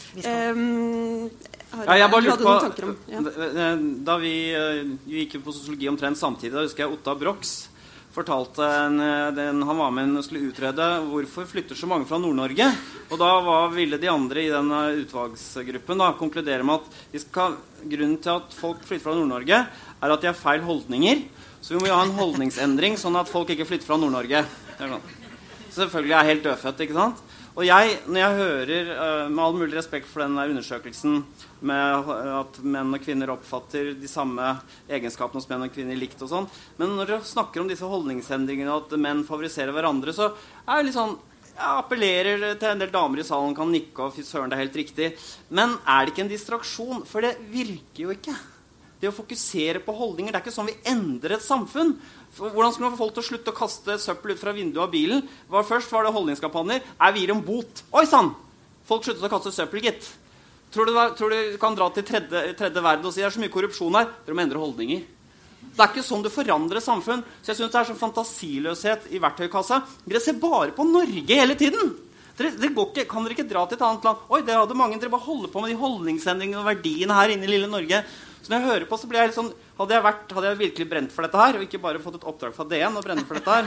Jeg bare lurte på, da vi gikk på sosiologi omtrent samtidig, da husker jeg Otta Brox fortalte han var med og skulle utrede hvorfor flytter så mange fra Nord-Norge. Og da ville de andre i den utvalgsgruppen da konkludere med at grunnen til at folk flytter fra Nord-Norge at de har feil holdninger. Så vi må jo ha en holdningsendring sånn at folk ikke flytter fra Nord-Norge. Selvfølgelig er helt dødfødt, ikke sant? Og når jeg hører, med all mulig respekt for den undersøkelsen med at menn og kvinner oppfatter de samme egenskapene hos menn og kvinner likt og sånn, men når dere snakker om disse holdningsendringene og at menn favoriserer hverandre, så det litt sånn, jeg appellerer til en del damer i salen kan nikke og fy søren, det helt riktig. Men det ikke en distraksjon? For det virker jo ikke. Det å fokusere på holdninger, det ikke sånn vi endrer et samfunn. Hvordan skulle man få folk til å slutte å kaste søppel ut fra vinduet av bilen? Først var det holdningskampanjer. Vi gir en bot. Oi sann! Folk sluttet å kaste søppel, gitt. Tror du kan dra til tredje verden og si det så mye korrupsjon her? Dere må endre holdninger. Det ikke sånn du forandrer samfunn. Så jeg synes det sånn fantasiløshet i verktøykassa. Dere ser bare på Norge hele tiden. Dere går ikke, kan dere ikke dra til et annet land? Oi, dere bare holder på med de holdningsendringene og verdiene her inne i lille Norge. Så når jeg hører på, så blir jeg litt sånn, hadde jeg virkelig brent for dette her, og ikke bare fått et oppdrag fra DN og brenne for dette her,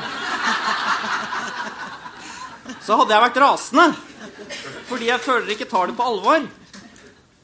så hadde jeg vært rasende. Fordi jeg føler ikke tar det på alvor.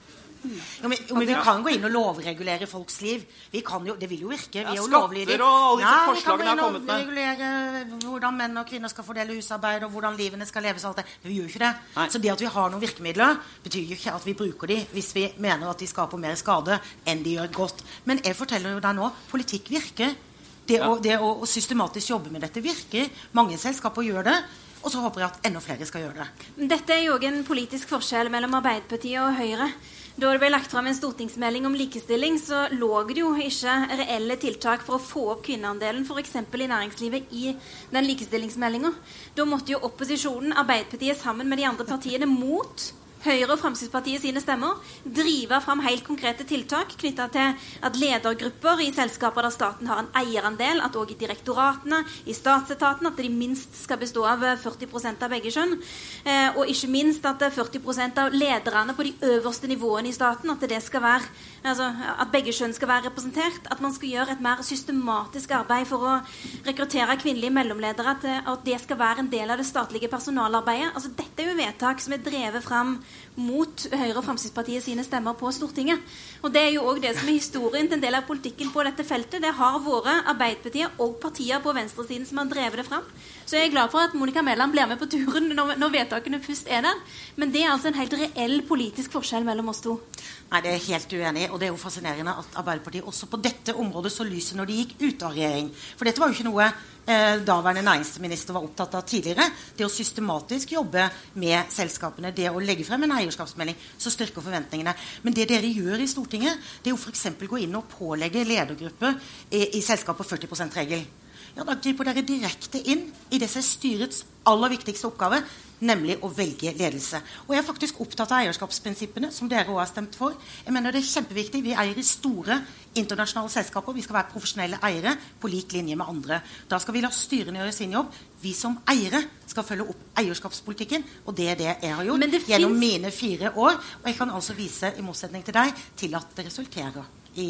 Jo, men vi kan gå inn og lovregulere folks liv. Vi kan jo, det vil jo virke. Vi er jo skatter og alle disse forslagene jeg har kommet med. Vi kan gå inn og regulere hvordan menn og kvinner skal fordele husarbeid, og hvordan livene skal leves og alt det. Men vi gjør jo ikke det. Nei. Så det at vi har noen virkemidler, betyr jo ikke at vi bruker de hvis vi mener at de skaper mer skade enn de gjør godt. Men jeg forteller jo deg nå, politikk virker. Det å systematisk jobbe med dette virker. Mange selskaper gjør det. Og så håper jeg at enda flere skal gjøre det. Dette er jo også en politisk forskjell mellom Arbeiderpartiet og Høyre. Da det ble lagt frem en stortingsmelding om likestilling, så lå det jo ikke reelle tiltak for å få opp kvinneandelen, for eksempel i næringslivet, i den likestillingsmeldingen. Da måtte jo opposisjonen, Arbeiderpartiet sammen med de andre partiene mot Høyre og Fremskrittspartiet sine stemmer driver fram helt konkrete tiltak knyttet til at ledergrupper i selskaper der staten har en eierandel, at også i direktoratene, i statsetaten, at de minst skal bestå av 40% av begge kjønn, og ikke minst at 40% av lederne på de øverste nivåene i staten, at det skal være, altså, at begge kjønn skal være representert, at man skal gjøre et mer systematisk arbeid for å rekruttere kvinnelige mellomledere, at det skal være en del av det statlige personalarbeidet. Altså, dette er jo vedtak som er drevet fram mot Høyre og Fremskrittspartiet sine stemmer på Stortinget. Og det er jo også det som er historien til en del av politikken på dette feltet. Det har vært Arbeiderpartiet og partier på venstresiden som har drevet det fram. Så jeg er glad for at Monica Mæland blir med på turen når vedtakene først er der. Men det er altså en helt reell politisk forskjell mellom oss to. Nei, det er jeg helt uenig i, og det er jo fascinerende at Arbeiderpartiet også på dette området så lyser når de gikk ut av regjering. For dette var jo ikke noe daværende næringsminister var opptatt av tidligere. Det å systematisk jobbe med selskapene, det å legge frem en eierskapsmelding som styrker forventningene. Men det dere gjør i Stortinget, det er jo for eksempel gå inn og pålegge ledergrupper i selskapet 40%-regel. Ja, da griper dere direkte inn i det som er styrets aller viktigste oppgave, nemlig å velge ledelse. Og jeg er faktisk opptatt av eierskapsprinsippene, som dere også har stemt for. Jeg mener det er kjempeviktig. Vi eier i store internasjonale selskaper. Vi skal være profesjonelle eiere på lik linje med andre. Da skal vi la styrene gjøre sin jobb. Vi som eiere skal følge opp eierskapspolitikken, og det er det jeg har gjort gjennom mine 4 år. Og jeg kan altså vise, i motsetning til deg, til at det resulterer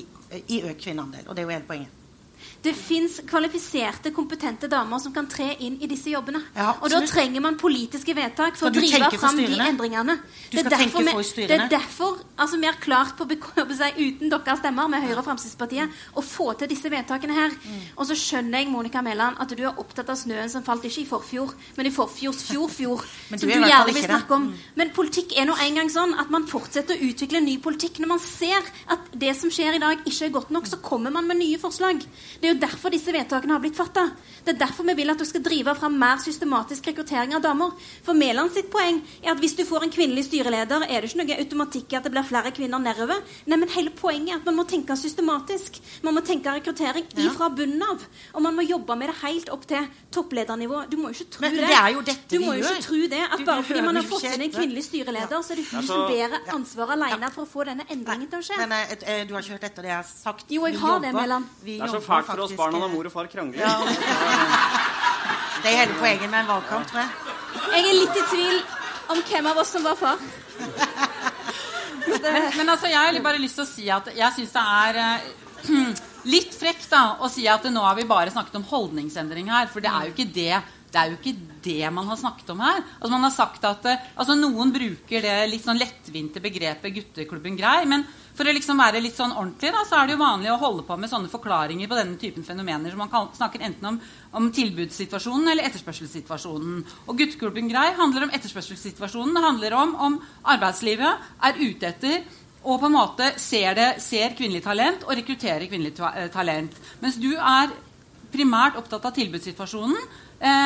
i økt kvinneandel. Og det er jo hele poenget. Det finnes kvalifiserte, kompetente damer som kan tre inn i disse jobbene. Ja, og da trenger man politiske vedtak for å drive fram de endringene. Du skal tenke for styrene. Det er derfor altså, vi har klart på uten deres stemmer med Høyre og Fremskrittspartiet å få til disse vedtakene her. Og så skjønner jeg, Monica Mæland, at du er opptatt av snøen som falt ikke i forfjor, men i forfjors fjor, som du gjerne vil snakke om. Men politikk er nå en gang sånn at man fortsetter å utvikle ny politikk. Når man ser at det som skjer i dag ikke er godt nok, så kommer man med nye forslag. Det er jo derfor disse vedtakene har blitt fattet. Det er derfor vi vil at du skal drive fram mer systematisk rekruttering av damer. For Mæland sitt poeng er at hvis du får en kvinnelig styreleder, er det ikke noe automatikk i at det blir flere kvinner nedover. Nei, men hele poenget er at man må tenke systematisk. Man må tenke rekruttering ifra bunnen av. Og man må jobbe med det helt opp til toppledernivå. Du må jo ikke tro det. Det er jo dette du må jo ikke tro det, at bare fordi man har fått inn en kvinnelig styreleder, så er det hun som bærer ansvaret alene for å få denne endringen til å skje. Men du har ikke hørt etter det jeg har sagt. Jo, jeg har det, Mæland. Det er så fælt for oss barna når mor og far krangler. Ja. Det er hele poenget med en valgkamp, tror jeg. Jeg er litt i tvil om hvem av oss som var far. Men altså, jeg har bare lyst til å si at jeg synes det er litt frekt da, å si at nå har vi bare snakket om holdningsendring her, for det er jo ikke det. Det er jo ikke det man har snakket om her. Altså man har sagt at noen bruker det litt sånn lettvinte begrepet gutteklubben grei, men for å liksom være litt sånn ordentlig da, så er det jo vanlig å holde på med sånne forklaringer på denne typen fenomener, som man snakker enten om tilbudssituasjonen eller etterspørselssituasjonen. Og gutteklubben grei handler om etterspørselssituasjonen. Det handler om arbeidslivet er ute etter og på en måte ser kvinnelig talent og rekrutterer kvinnelig talent. Mens du er primært opptatt av tilbudssituasjonen.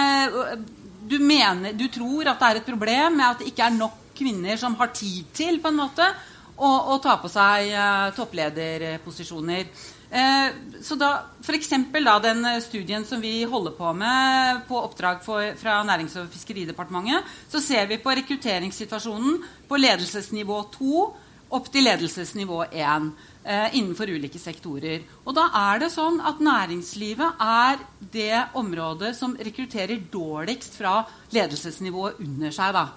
Du tror at det er et problem med at det ikke er nok kvinner som har tid til på en måte å ta på seg topplederposisjoner. Så da, for eksempel da, den studien som vi holder på med på oppdrag fra Nærings- og fiskeridepartementet, så ser vi på rekrutteringssituasjonen på ledelsesnivå 2 opp til ledelsesnivå 1 innenfor ulike sektorer. Og da er det sånn at næringslivet er det området som rekrutterer dårligst fra ledelsesnivået under seg da.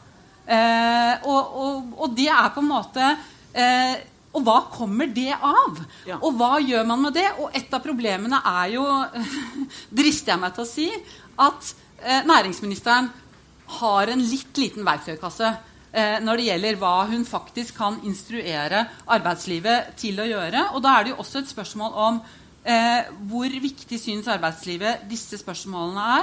Og det er på en måte og hva kommer det av? Ja. Og hva gjør man med det? Og et av problemene er jo drister jeg meg til å si at næringsministeren har en litt liten verktøykasse. når det gjelder hva hun faktisk kan instruere arbeidslivet til å gjøre. Og da det jo også et spørsmål om hvor viktig synes arbeidslivet disse spørsmålene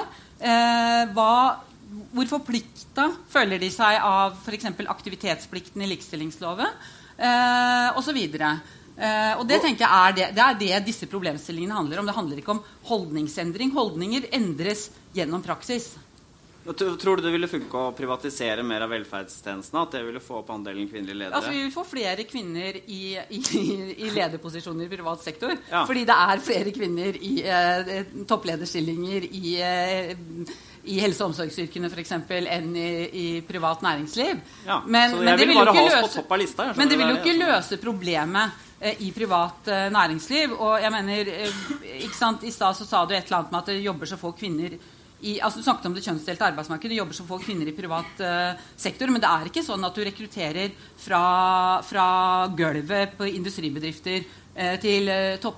hvor forpliktet føler de seg av for eksempel aktivitetsplikten i likestillingsloven, og så videre. Og det tenker jeg det disse problemstillingene handler om. Det handler ikke om holdningsendring. Holdninger endres gjennom praksis. Tror du det ville funke å privatisere mer av velferdstjenestene? At det ville få opp andelen kvinnelige ledere? Altså, vi vil få flere kvinner i lederposisjoner i privat sektor. Ja. Fordi det flere kvinner i topplederstillinger i helse- og omsorgsyrkene for eksempel, enn i privat næringsliv. Ja, men det vil bare ha oss på topp av lista. Men det vil jo ikke løse problemet i privat næringsliv. Og jeg mener, ikke sant, i sted så sa du et eller annet med at det jobber så få kvinner altså du snakket om det kjønnsdelte arbeidsmarkedet. Det jobber så få kvinner i privat sektor, men det ikke sånn at du rekrutterer fra gulvet på industribedrifter til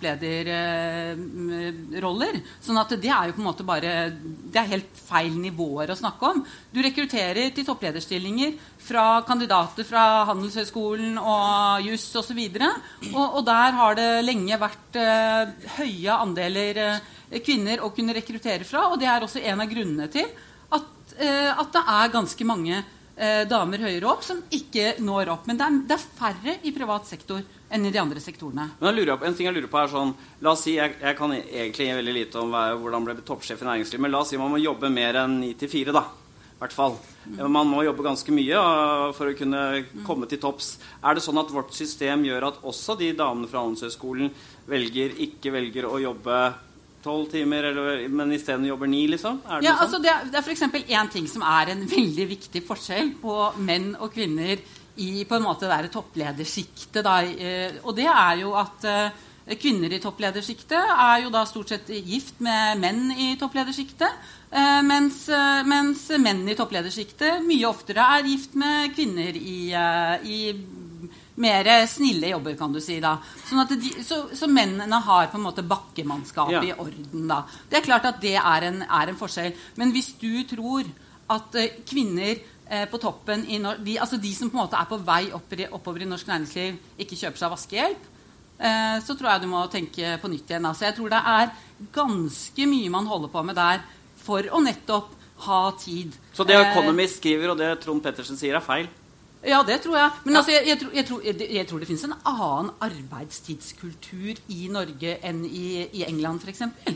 topplederroller. Sånn at det jo på en måte bare det helt feil nivåer å snakke om. Du rekrutterer til topplederstillinger fra kandidater fra Handelshøyskolen og JUS og så videre. Og der har det lenge vært høye andeler kvinner å kunne rekruttere fra, og det også en av grunnene til at det ganske mange damer høyere opp som ikke når opp. Men det færre i privat sektor enn i de andre sektorene. Men en ting jeg lurer på sånn, la oss si, jeg kan egentlig veldig lite om hvordan ble toppsjef i næringslivet, men la oss si man må jobbe mer enn 9-4 da, i hvert fall. Man må jobbe ganske mye for å kunne komme til topps. Det sånn at vårt system gjør at også de damene fra Handelshøyskolen ikke velger å jobbe 12 timer, men i stedet jobber 9, liksom? Ja, sånn? Altså det for eksempel en ting som en veldig viktig forskjell på menn og kvinner i på en måte det topplederskiktet, da, og det jo at kvinner i topplederskiktet jo da stort sett gift med menn i topplederskiktet, mens menn i topplederskiktet mye oftere gift med kvinner i mer snille jobber, kan du si da. Sånn at så mennene har på en måte bakkemannskap i orden da. Det klart at det en forskjell. Men hvis du tror at kvinner på toppen, altså de som på en måte på vei oppover i norsk næringsliv, ikke kjøper seg vaskehjelp, så tror jeg du må tenke på nytt igjen. Altså, jeg tror det ganske mye man holder på med der for å nettopp ha tid. Så det Economist skriver, og det Trond Pettersen sier feil? Ja, det tror jeg. Men altså, jeg tror det finnes en annen arbeidstidskultur i Norge enn i England, for eksempel.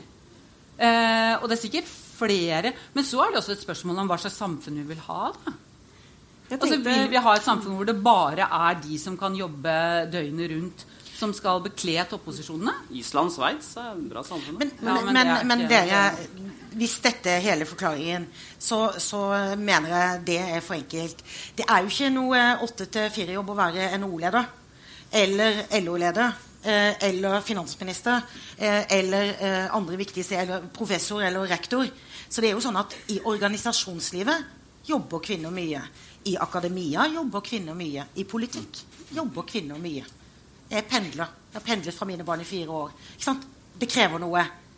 Og det sikkert flere. Men så det også et spørsmål om hva slags samfunn vi vil ha, da. Altså, vil vi ha et samfunn hvor det bare de som kan jobbe døgnet rundt, som skal bekle topposisjonene? Island, Sveits bra samfunn. Men dere, hvis dette hele forklaringen, så mener jeg det for enkelt. Det jo ikke noe 8-4 jobb å være NHO-leder, eller LO-leder, eller finansminister, eller andre viktige steder, eller professor eller rektor. Så det jo sånn at i organisasjonslivet jobber kvinner mye. I akademia jobber kvinner mye. I politikk jobber kvinner mye. Jeg pendler fra mine barn i 4 år. Ikke sant? Det krever noe.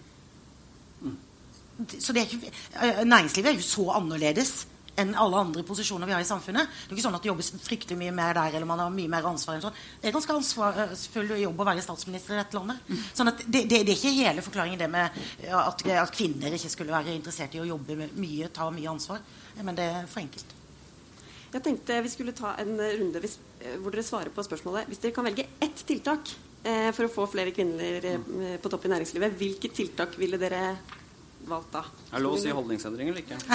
Så næringslivet jo så annerledes enn alle andre posisjoner vi har i samfunnet. Det ikke sånn at det jobbes fryktelig mye mer der, eller man har mye mer ansvar. Sånn. Det ganske ansvarsfull jobb å være statsminister i dette landet. Sånn at det ikke hele forklaringen det med at kvinner ikke skulle være interessert i å jobbe mye, ta mye ansvar. Men det for enkelt. Jeg tenkte vi skulle ta en runde hvor dere svarer på spørsmålet. Hvis dere kan velge ett tiltak for å få flere kvinner på topp i næringslivet, hvilke tiltak ville dere valgt da? Det lov å si holdningsendring eller ikke?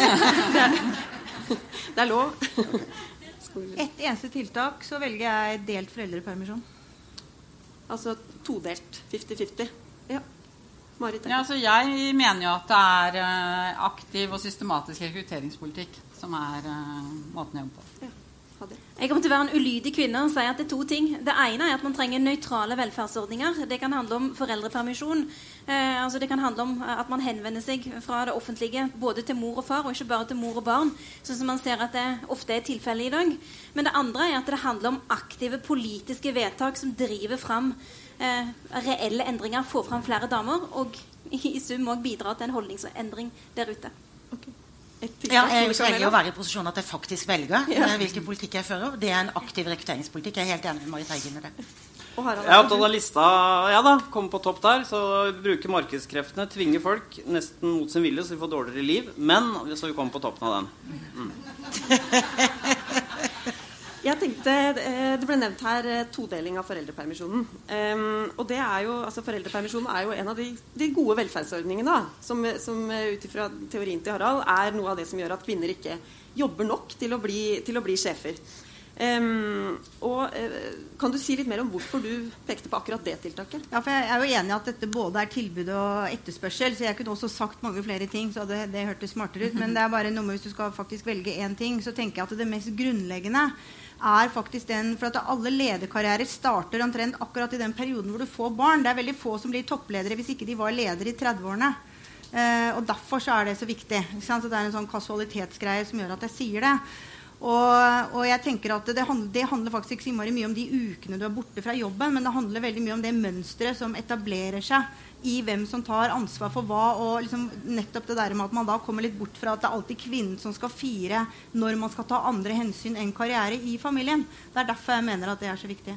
Det lov. Et eneste tiltak, så velger jeg delt foreldrepermisjon. Altså todelt, 50-50. Ja. Marit? Ja, altså jeg mener jo at det aktiv og systematisk rekrutteringspolitikk som måten å jobbe på. Ja. Jeg kommer til å være en ulydig kvinne og si at det 2 ting. Det ene at man trenger nøytrale velferdsordninger. Det kan handle om foreldrepermisjon. Altså det kan handle om at man henvender seg fra det offentlige både til mor og far, og ikke bare til mor og barn, sånn som man ser at det ofte tilfellet i dag. Men det andre at det handler om aktive politiske vedtak som driver fram reelle endringer, får fram flere damer, og i sum også bidrar til en holdningsendring der ute. Okay. Jeg velger å være i posisjon at jeg faktisk velger hvilken politikk jeg fører. Det en aktiv rekrutteringspolitikk. Jeg helt enig med Marit Eggen i det. Jeg er opptatt av lista, komme på topp der, så bruke markedskreftene, tvinge folk nesten mot sin vilje, så vi får dårligere liv, men så vi kommer på toppen av den. Jeg tenkte, det ble nevnt her todeling av foreldrepermisjonen, og det jo, foreldrepermisjonen jo en av de gode velferdsordningene, som utifra teorien til Harald noe av det som gjør at kvinner ikke jobber nok til å bli sjefer. Kan du si litt mer om hvorfor du pekte på akkurat det tiltaket? Ja, for jeg jo enig i at dette både tilbud og etterspørsel, så jeg kunne også sagt mange flere ting, så det hørtes smartere ut, men det bare noe med hvis du skal faktisk velge en ting, så tenker jeg at det mest grunnleggende faktisk den, for at alle lederkarrierer starter omtrent akkurat i den perioden hvor du får barn. Det veldig få som blir toppledere hvis ikke de var ledere i 30-årene. Og derfor så det så viktig. Ikke sant? Så det en sånn kasualitetsgreie som gjør at jeg sier det. Og jeg tenker at det handler faktisk ikke så mye om de ukene du borte fra jobben, men det handler veldig mye om det mønstret som etablerer seg i hvem som tar ansvar for hva, og liksom nettopp det der med at man da kommer litt bort fra at det alltid kvinnen som skal fire når man skal ta andre hensyn enn karriere i familien. Det derfor jeg mener at det så viktig.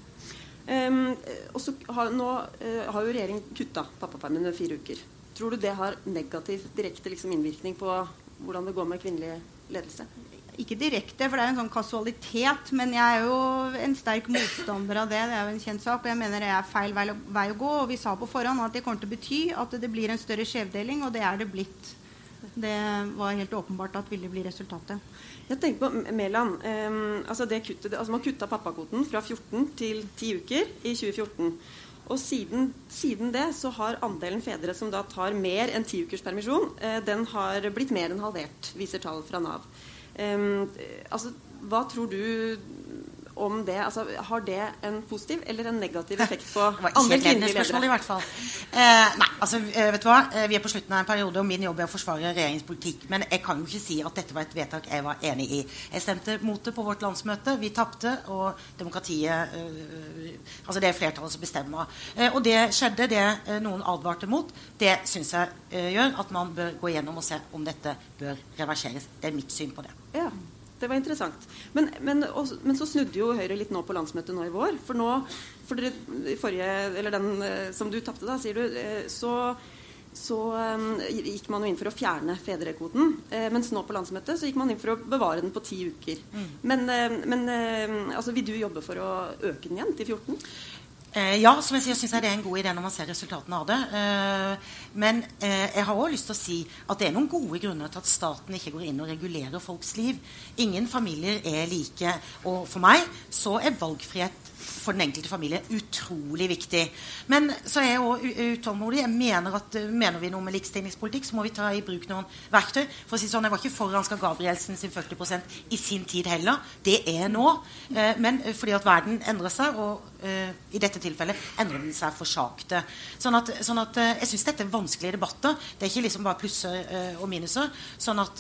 Og så nå har jo regjeringen kuttet pappapermen med 4 uker. Tror du det har negativ direkte innvirkning på hvordan det går med kvinnelig ledelse? Ikke direkte, for det en sånn kasualitet, men jeg jo en sterk motstander av det. Det jo en kjent sak, og jeg mener det feil vei å gå. Og vi sa på forhånd at det kommer til å bety at det blir en større skjevdeling, og det det blitt. Det var helt åpenbart at ville bli resultatet. Jeg tenker på Mæland. Man kuttet pappakvoten fra 14 til 10 uker i 2014. Og siden det så har andelen fedre som da tar mer enn 10 ukers permisjon, den har blitt mer enn halvert, viser tall fra NAV. Hva tror du om det? Har det en positiv eller en negativ effekt på andre kvinnelige ledere? I hvert fall. Vet du hva? Vi på slutten av en periode, og min jobb å forsvare regjeringens politikk, men jeg kan jo ikke si at dette var et vedtak jeg var enig i. Jeg stemte mot det på vårt landsmøte, vi tappte, og demokratiet, det flertallet som bestemmer. Og det skjedde, det noen advarte mot, det synes jeg gjør at man bør gå gjennom og se om dette bør reverseres. Det mitt syn på det. Ja. Det var interessant. Men så snudde jo Høyre litt nå på landsmøtet nå i vår. For dere, den som du tappte da, sier du, så gikk man jo inn for å fjerne fedrekvoten. Mens nå på landsmøtet så gikk man inn for å bevare den på 10 uker. Men vil du jobbe for å øke den igjen til 14? Ja, som jeg sier, synes jeg det en god idé når man ser resultatene av det. Men jeg har også lyst til å si at det noen gode grunner til at staten ikke går inn og regulerer folks liv. Ingen familier like, og for meg så valgfrihet for den enkelte familie utrolig viktig. Men så jeg også utålmodig. Jeg mener vi noe med likestillingspolitikk, så må vi ta i bruk noen verktøy. For å si sånn, jeg var ikke for Ansgar Gabrielsen sin 40% i sin tid heller. Det nå. Men fordi at verden endrer seg, og i dette tilfellet endrer den seg for sakte. Sånn at jeg synes dette vanskelige debatter. Det ikke liksom bare plusser og minuser. Sånn at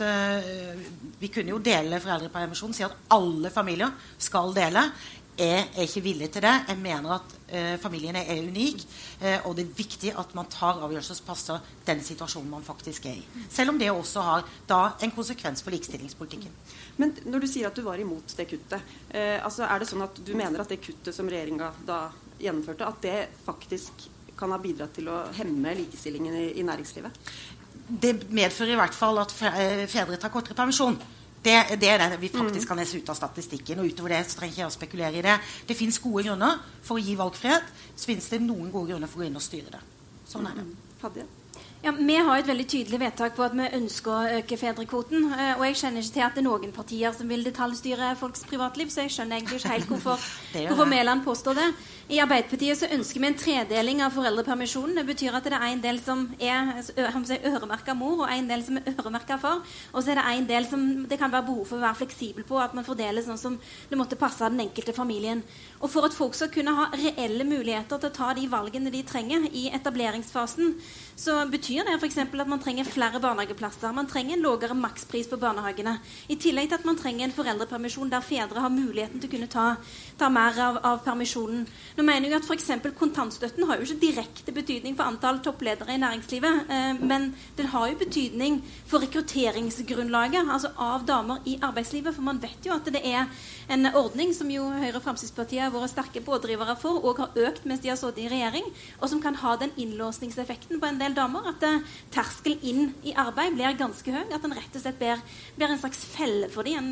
vi kunne jo dele foreldrepermisjonen, si at alle familier skal dele. Jeg ikke villig til det. Jeg mener at familiene unik, og det viktig at man tar avgjørelser som passer den situasjonen man faktisk i. Selv om det også har da en konsekvens for likestillingspolitikken. Men når du sier at du var imot det kuttet, det sånn at du mener at det kuttet som regjeringen da gjennomførte, at det faktisk kan ha bidratt til å hemme likestillingen i næringslivet? Det medfører i hvert fall at fedre tar kortere permisjon. Det det vi faktisk kan lese ut av statistikken, og utover det så trenger ikke jeg å spekulere i det. Det finnes gode grunner for å gi valgfrihet, så finnes det noen gode grunner for å gå inn og styre det. Sånn det. Hadia? Ja, vi har et veldig tydelig vedtak på at vi ønsker å øke fedrekvoten, og jeg kjenner ikke til at det noen partier som vil detaljstyre folks privatliv, så jeg skjønner egentlig ikke helt hvorfor Mæland påstår det. I Arbeiderpartiet så ønsker vi en tredeling av foreldrepermisjonen. Det betyr at det en del som øremerket mor, og en del som øremerket far, og så det en del som det kan være behov for å være fleksibel på, at man fordeler sånn som det måtte passe den enkelte familien. Og for at folk skal kunne ha reelle muligheter til å ta de valgene de trenger i etableringsfasen, så betyr betyr det for eksempel at man trenger flere barnehageplasser, man trenger en lavere makspris på barnehagene, i tillegg til at man trenger en foreldrepermisjon der fedre har muligheten til å kunne ta mer av permisjonen. Nå mener jeg at for eksempel kontantstøtten har jo ikke direkte betydning for antall toppledere i næringslivet, men den har jo betydning for rekrutteringsgrunnlaget, altså av damer i arbeidslivet, for man vet jo at det er en ordning som jo Høyre og Fremskrittspartiet har vært sterke pådrivere for, og har økt mens de har sittet i regjering, og som kan ha den innlåsningseffekten på en del damer, at terskel inn i arbeid blir ganske høy, at den rett og slett blir en slags felle for dem,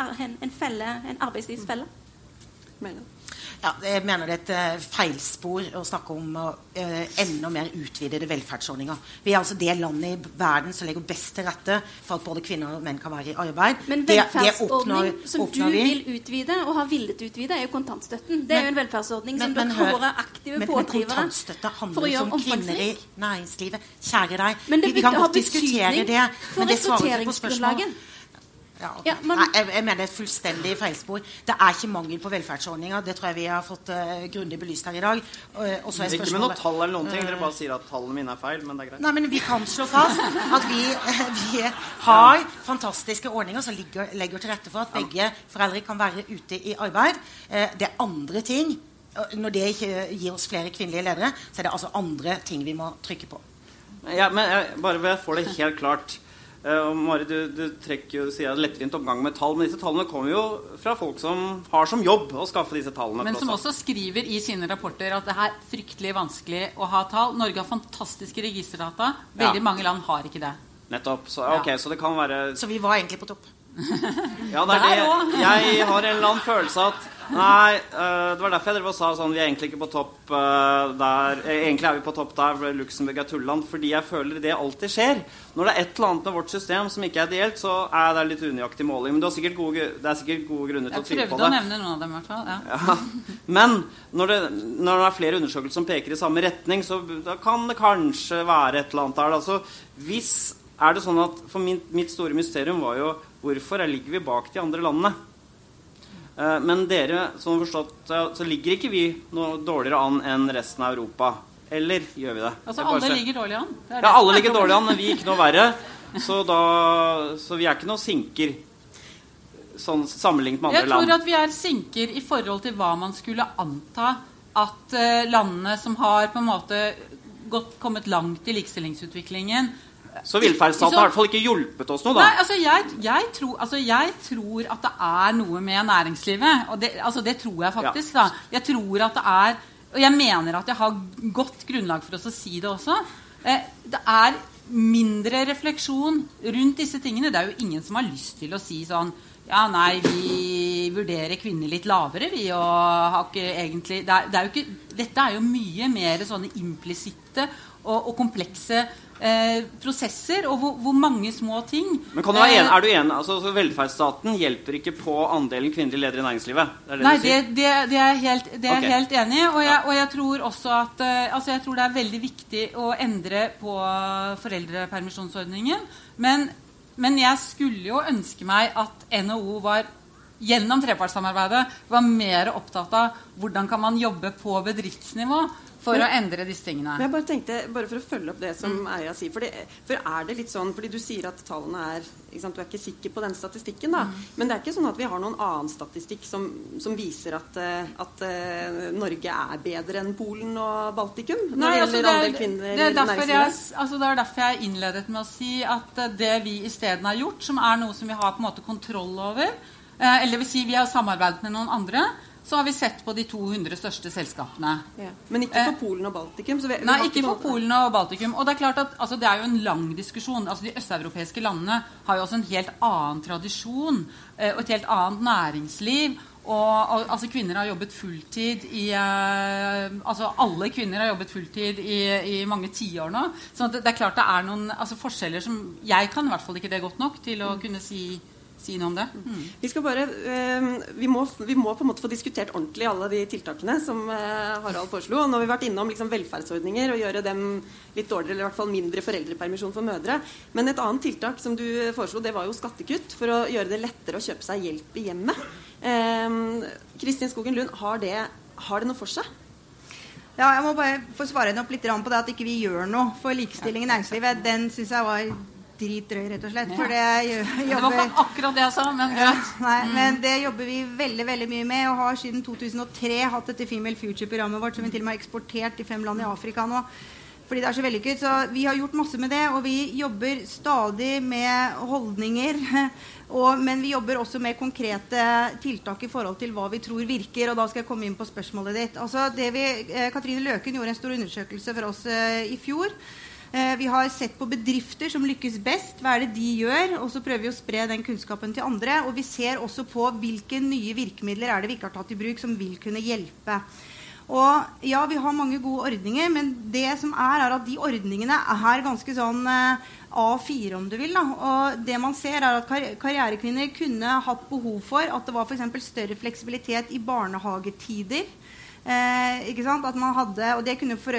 en arbeidslivsfelle. Ja, jeg mener det er et feilspor å snakke om enda mer utvidede velferdsordninger. Vi er altså det landet i verden som legger best til rette for at både kvinner og menn kan være i arbeid. Men velferdsordning som du vil utvide og har villet utvide er jo kontantstøtten. Det er jo en velferdsordning som dere har vært aktive pådrivere men kontantstøtte handler om kvinner i næringslivet. Kjære deg. Men det vi kan har godt diskutere det, men det svarer ikke på spørsmålet. Ja, okay. Jeg mener det er et fullstendig feilspor. Det er ikke mangel på velferdsordninger. Det tror jeg vi har fått grundig belyst her i dag. Og så er ikke med noe tall eller noen ting. Dere bare sier at tallene mine er feil, men det er greit. Nei, men vi kan slå fast at vi har fantastiske ordninger som legger til rette for at begge foreldre kan være ute i arbeid. Det er andre ting. Når det ikke gir oss flere kvinnelige ledere, så er det altså andre ting vi må trykke på. Ja, men bare ved å få det helt klart. Og Mari, du trekker jo, sier lettvint omgang med tall, men disse tallene kommer jo fra folk som har som jobb å skaffe disse tallene. Men som også skriver i sine rapporter at det er fryktelig vanskelig å ha tall. Norge har fantastiske registerdata. Veldig mange land har ikke det. Nettopp. Så, okay, så det kan være... Så vi var egentlig på topp. Ja, det er det. Jeg har en eller annen følelse at nei, det var derfor jeg drev og sa sånn, vi er egentlig ikke på topp der, egentlig er vi på topp der, for Luxembourg er tulland, fordi jeg føler det alltid skjer. Når det er et eller annet med vårt system som ikke er ideelt, så er det litt unøyaktig måling, men det er sikkert gode grunner til å tvile på det. Jeg prøvde å nevne noen av dem i hvert fall, ja. Men når det er flere undersøkelser som peker i samme retning, så da kan det kanskje være et eller annet der. Altså, hvis er det sånn at, for mitt store mysterium var jo, hvorfor ligger vi bak de andre landene? Men dere, som har forstått, så ligger ikke vi noe dårligere an enn resten av Europa. Eller gjør vi det? Altså alle ligger dårlig an? Ja, alle ligger dårlig an, men vi er ikke noe verre. Så vi er ikke noe sinker sånn, sammenlignet med andre land. Jeg tror at vi er sinker i forhold til hva man skulle anta at landene som har på en måte kommet langt i likestillingsutviklingen. Så velferdsstaten har i hvert fall ikke hjulpet oss noe, da? Nei, altså jeg tror at det er noe med næringslivet, og det tror jeg faktisk, da. Jeg tror at det er, og jeg mener at jeg har godt grunnlag for oss å si det også, det er mindre refleksjon rundt disse tingene. Det er jo ingen som har lyst til å si sånn, ja, nei, vi vurderer kvinner litt lavere, vi, og har ikke egentlig, det er jo ikke, dette er jo mye mer sånne implisitte og komplekse prosesser, og hvor mange små ting. Men kan du være enig, er du enig? Altså, velferdsstaten hjelper ikke på andelen kvinnelige ledere i næringslivet? Nei, det er jeg helt enig i, og jeg tror også at jeg tror det er veldig viktig å endre på foreldrepermisjonsordningen, men jeg skulle jo ønske meg at NHO var gjennom trepartssamarbeidet var mer opptatt av hvordan kan man jobbe på bedriftsnivå for å endre disse tingene. Men jeg bare tenkte, bare for å følge opp det som Eia sier, for er det litt sånn, fordi du sier at tallene ikke sant, du er ikke sikker på den statistikken da, men det er ikke sånn at vi har noen annen statistikk som viser at Norge er bedre enn Polen og Baltikum når det gjelder andel kvinner i næringslivet? Det var derfor jeg innledet med å si at det vi i stedet har gjort, som er noe som vi har på en måte kontroll over, eller det vil si vi har samarbeidet med noen andre, så har vi sett på de 200 største selskapene. Ja. Men ikke for Polen og Baltikum? Nei, ikke for Polen og Baltikum. Og det er klart at det er jo en lang diskusjon. Altså, de østeuropeiske landene har jo også en helt annen tradisjon, og et helt annet næringsliv. Og kvinner har jobbet fulltid alle kvinner har jobbet fulltid i mange tiår nå. Så det er klart det er noen forskjeller som jeg kan i hvert fall ikke det godt nok til å kunne si noe om det. Vi skal bare vi må på en måte få diskutert ordentlig alle de tiltakene som Harald foreslo. Og nå har vi vært innom velferdsordninger og gjøre dem litt dårligere, eller i hvert fall mindre foreldrepermisjon for mødre. Men et annet tiltak som du foreslo, det var jo skattekutt for å gjøre det lettere å kjøpe seg hjelp i hjemmet. Kristin Skogen Lund, har det noe for seg? Ja, jeg må bare få svare opp litt på det at ikke vi gjør noe for likestilling i næringslivet. Den synes jeg var dritdrøy, rett og slett. For det var ikke akkurat det jeg sa, men greit. Nei, men det jobber vi veldig, veldig mye med, og har siden 2003 hatt dette Female Future-programmet vårt, som vi til og med har eksportert i 5 land i Afrika nå. Fordi det så vellykket, så vi har gjort masse med det, og vi jobber stadig med holdninger, men vi jobber også med konkrete tiltak i forhold til hva vi tror virker, og da skal jeg komme inn på spørsmålet ditt. Altså, Katrine Løken gjorde en stor undersøkelse for oss i fjor. Vi har sett på bedrifter som lykkes best, hva det de gjør, og så prøver vi å spre den kunnskapen til andre, og vi ser også på hvilke nye virkemidler det vi ikke har tatt i bruk som vil kunne hjelpe. Og ja, vi har mange gode ordninger, men det som at de ordningene ganske sånn A4 om du vil da. Og det man ser at karrierekvinner kunne hatt behov for at det var for eksempel større fleksibilitet i barnehagetider. Ikke sant? At man hadde, og det kunne for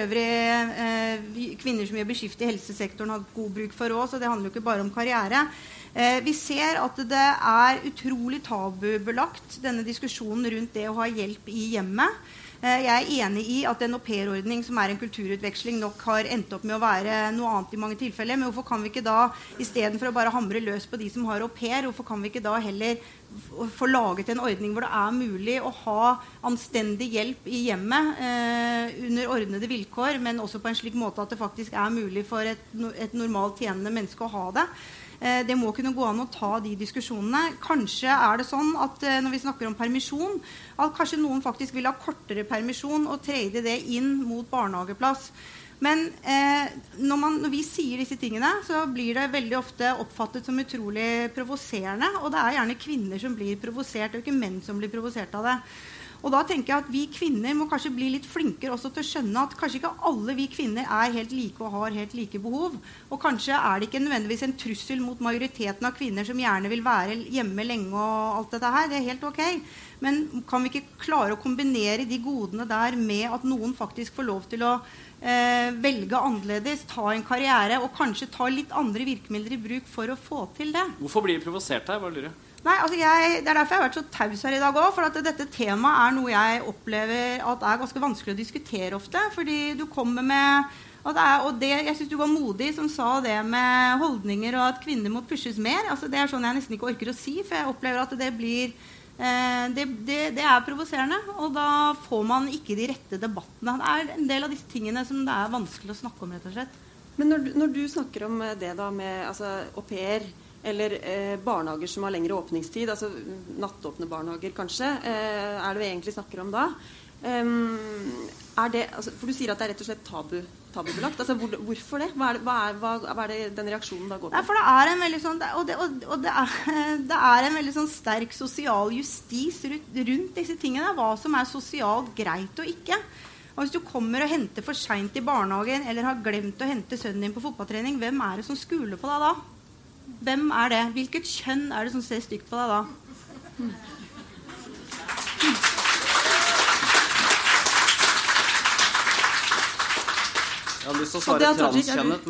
øvrig kvinner som jobber skift i helsesektoren hatt god bruk for også, så det handler jo ikke bare om karriere. Vi ser at det utrolig tabubelagt, denne diskusjonen rundt det å ha hjelp i hjemmet. Jeg enig i at en au-pair-ordning som en kulturutveksling nok har endt opp med å være noe annet i mange tilfeller, men hvorfor kan vi ikke da, i stedet for å bare hamre løs på de som har au-pair, hvorfor kan vi ikke da heller få laget en ordning hvor det mulig å ha anstendig hjelp i hjemmet under ordnede vilkår, men også på en slik måte at det faktisk mulig for et normalt tjenende menneske å ha det. Det må kunne gå an å ta de diskusjonene. Kanskje det sånn at når vi snakker om permisjon, at kanskje noen faktisk vil ha kortere permisjon og trade det inn mot barnehageplass. Men når vi sier disse tingene, så blir det veldig ofte oppfattet som utrolig provoserende, og det gjerne kvinner som blir provosert, og ikke menn som blir provosert av det. Og da tenker jeg at vi kvinner må kanskje bli litt flinkere også til å skjønne at kanskje ikke alle vi kvinner helt like og har helt like behov. Og kanskje det ikke nødvendigvis en trussel mot majoriteten av kvinner som gjerne vil være hjemme lenge og alt dette her. Det helt ok. Men kan vi ikke klare å kombinere de godene der med at noen faktisk får lov til å velge annerledes, ta en karriere og kanskje ta litt andre virkemidler i bruk for å få til det? Hvorfor blir du provosert her? Hva lurer du? Nei, altså det derfor jeg har vært så taus her i dag også, for at dette temaet noe jeg opplever at ganske vanskelig å diskutere ofte, fordi du kommer med, og jeg synes du var modig som sa det med holdninger og at kvinner må pushes mer, altså det sånn jeg nesten ikke orker å si, for jeg opplever at det blir, det provoserende, og da får man ikke de rette debattene. Det en del av disse tingene som det vanskelig å snakke om, rett og slett. Men når du snakker om det da med au-pair, eller barnehager som har lengre åpningstid, altså nattåpne barnehager kanskje, det vi egentlig snakker om da? Det, for du sier at det rett og slett tabubelagt. Altså, hvorfor det? Hva det den reaksjonen da går på? Nei, for det en veldig sånn, det en veldig sånn sterk sosial justis rundt disse tingene, hva som sosialt greit og ikke. Og hvis du kommer og henter for sent i barnehagen, eller har glemt å hente sønnen din på fotballtrening, hvem det som skuler på deg da? Hvem det? Hvilket kjønn det som ser stygt på deg da? Jeg har lyst til å svare transkjønnet,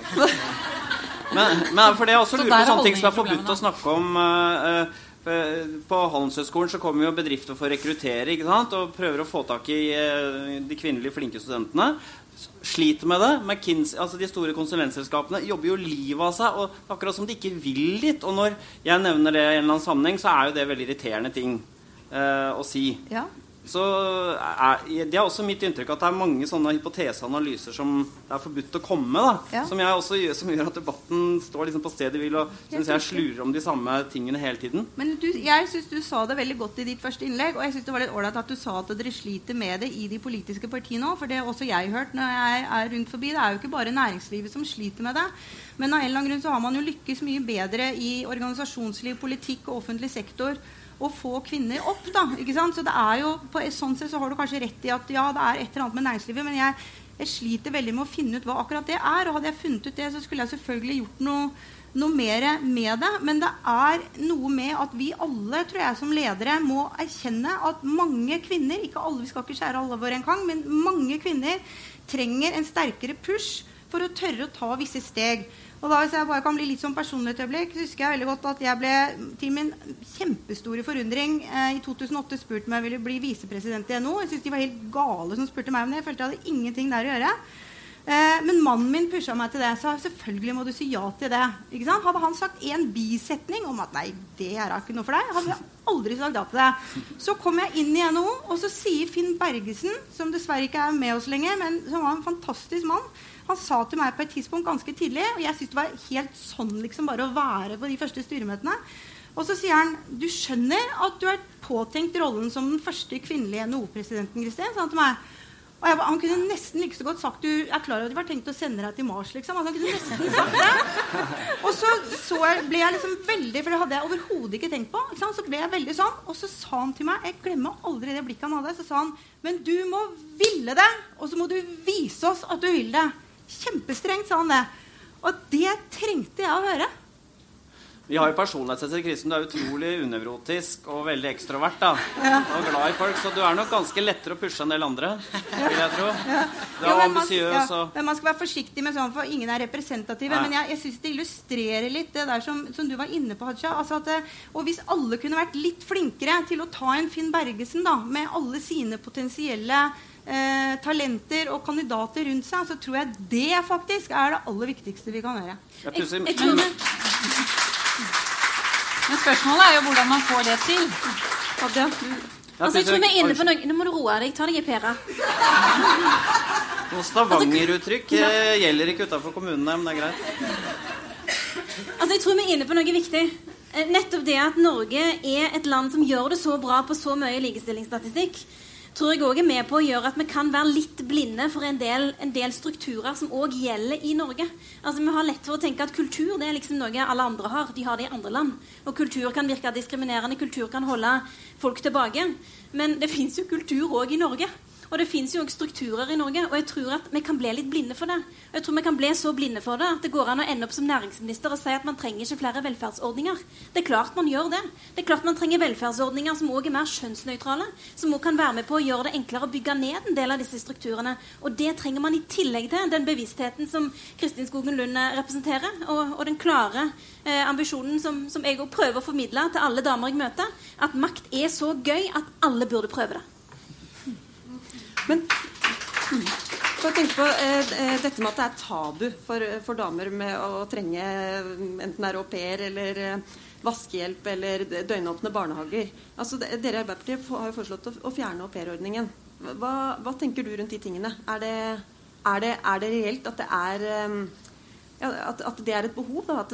men for det også lurer på sånne ting som forbudt å snakke om. På Handelshøyskolen så kommer jo bedrifter for å rekruttere, ikke sant? Og prøver å få tak i de kvinnelige flinke studentene. Sliter med det. McKinsey, altså de store konsulentselskapene, jobber jo livet av seg, og akkurat som de ikke vil dit. Og når jeg nevner det i en eller annen sammenheng, så jo det veldig irriterende ting å si. Ja. Så det også mitt inntrykk at det mange sånne hypoteseanalyser som det forbudt å komme da, ja. Som gjør at debatten står liksom på stedet hvil og synes jeg slurer om de samme tingene hele tiden. Men jeg synes du sa det veldig godt i ditt første innlegg, og jeg synes det var litt ordentlig at du sa at dere sliter med det i de politiske partiene også, for det har også jeg hørt når jeg rundt forbi. Det jo ikke bare næringslivet som sliter med det, men av en eller annen grunn så har man jo lykkes mye bedre i organisasjonsliv, politikk og offentlig sektor å få kvinner opp da, ikke sant? Så det jo, på sånn sett så har du kanskje rett i at ja, det et eller annet med næringslivet, men jeg sliter veldig med å finne ut hva akkurat det og hadde jeg funnet ut det, så skulle jeg selvfølgelig gjort noe mer med det, men det noe med at vi alle, tror jeg, som ledere må erkjenne at mange kvinner, ikke alle, vi skal ikke skjære alle over en gang, men mange kvinner trenger en sterkere push for å tørre å ta visse steg. Og da, hvis jeg bare kan bli litt sånn personlig et øyeblikk, så husker jeg veldig godt at jeg ble til min kjempestore forundring i 2008 spurt om jeg ville bli visepresident i NHO. Jeg synes de var helt gale som spurte meg om det. Jeg følte jeg hadde ingenting der å gjøre. Men mannen min pushet meg til det, så selvfølgelig må du si ja til det. Ikke sant? Hadde han sagt en bisetning om at nei, det er ikke noe for deg, hadde jeg aldri sagt ja til det. Så kom jeg inn i NHO, og så sier Finn Bergesen, som dessverre ikke er med oss lenger, men som var en fantastisk mann, han sa til meg på et tidspunkt ganske tidlig, og jeg synes det var helt sånn liksom bare å være på de første styremøtene. Og så sier han, du skjønner at du påtenkt rollen som den første kvinnelige NHO-presidenten, Kristin, sa han til meg. Og han kunne nesten like så godt sagt, du klar over at de var tenkt å sende deg til Mars, liksom. Han kunne nesten sagt det. Og så ble jeg liksom veldig, for det hadde jeg overhodet ikke tenkt på, ikke sant? Så ble jeg veldig sånn, og så sa han til meg, jeg glemmer aldri det blikket han hadde, så sa han, men du må ville det, og så må du vise oss at du vil det. Kjempestrengt, sa han det. Og det trengte jeg å høre. Vi har jo personlighetstester, Kristin. Du utrolig unevrotisk og veldig ekstrovert, da. Ja. Og glad i folk, så du nok ganske lettere å pushe en del andre, vil jeg tro. Du ambisiøs og... Men man skal være forsiktig med sånn, for ingen representative. Men jeg synes det illustrerer litt det der som du var inne på, Hadja. Altså og hvis alle kunne vært litt flinkere til å ta en Finn Bergesen, da, med alle sine potensielle talenter og kandidater rundt seg, så tror jeg det faktisk det aller viktigste vi kan gjøre. Jeg tror det. Men spørsmålet jo hvordan man får det til. Altså, jeg tror vi inne på noe. Nå må du roe deg. Ta deg i pæra. Noen Stavanger-uttrykk gjelder ikke utenfor kommunene, men det greit. Altså, jeg tror vi inne på noe viktig. Nettopp det at Norge et land som gjør det så bra på så mye likestillingsstatistikk, tror jeg også med på å gjøre at vi kan være litt blinde for en del strukturer som også gjelder i Norge. Altså, vi har lett for å tenke at kultur det liksom noe alle andre har. De har det i andre land. Og kultur kan virke diskriminerende. Kultur kan holde folk tilbake. Men det finnes jo kultur også i Norge. Og det finnes jo også strukturer i Norge, og jeg tror at vi kan bli litt blinde for det. Og jeg tror vi kan bli så blinde for det at det går an å ende opp som næringsminister og si at man trenger ikke flere velferdsordninger. Det klart man gjør det. Det klart man trenger velferdsordninger som også mer skjønnsnøytrale, som også kan være med på å gjøre det enklere å bygge ned en del av disse strukturene. Og det trenger man i tillegg til den bevisstheten som Kristin Skogen Lund representerer, og den klare ambisjonen som jeg også prøver å formidle til alle damer jeg møter, at makt så gøy at alle burde prøve det. Men for å tenke på dette med at det tabu for damer med å trenge enten au pair eller vaskehjelp eller døgnåpne barnehager. Altså, dere i Arbeiderpartiet har jo foreslått å fjerne au pair-ordningen. Hva tenker du rundt de tingene? Er det reelt at at det et behov, da?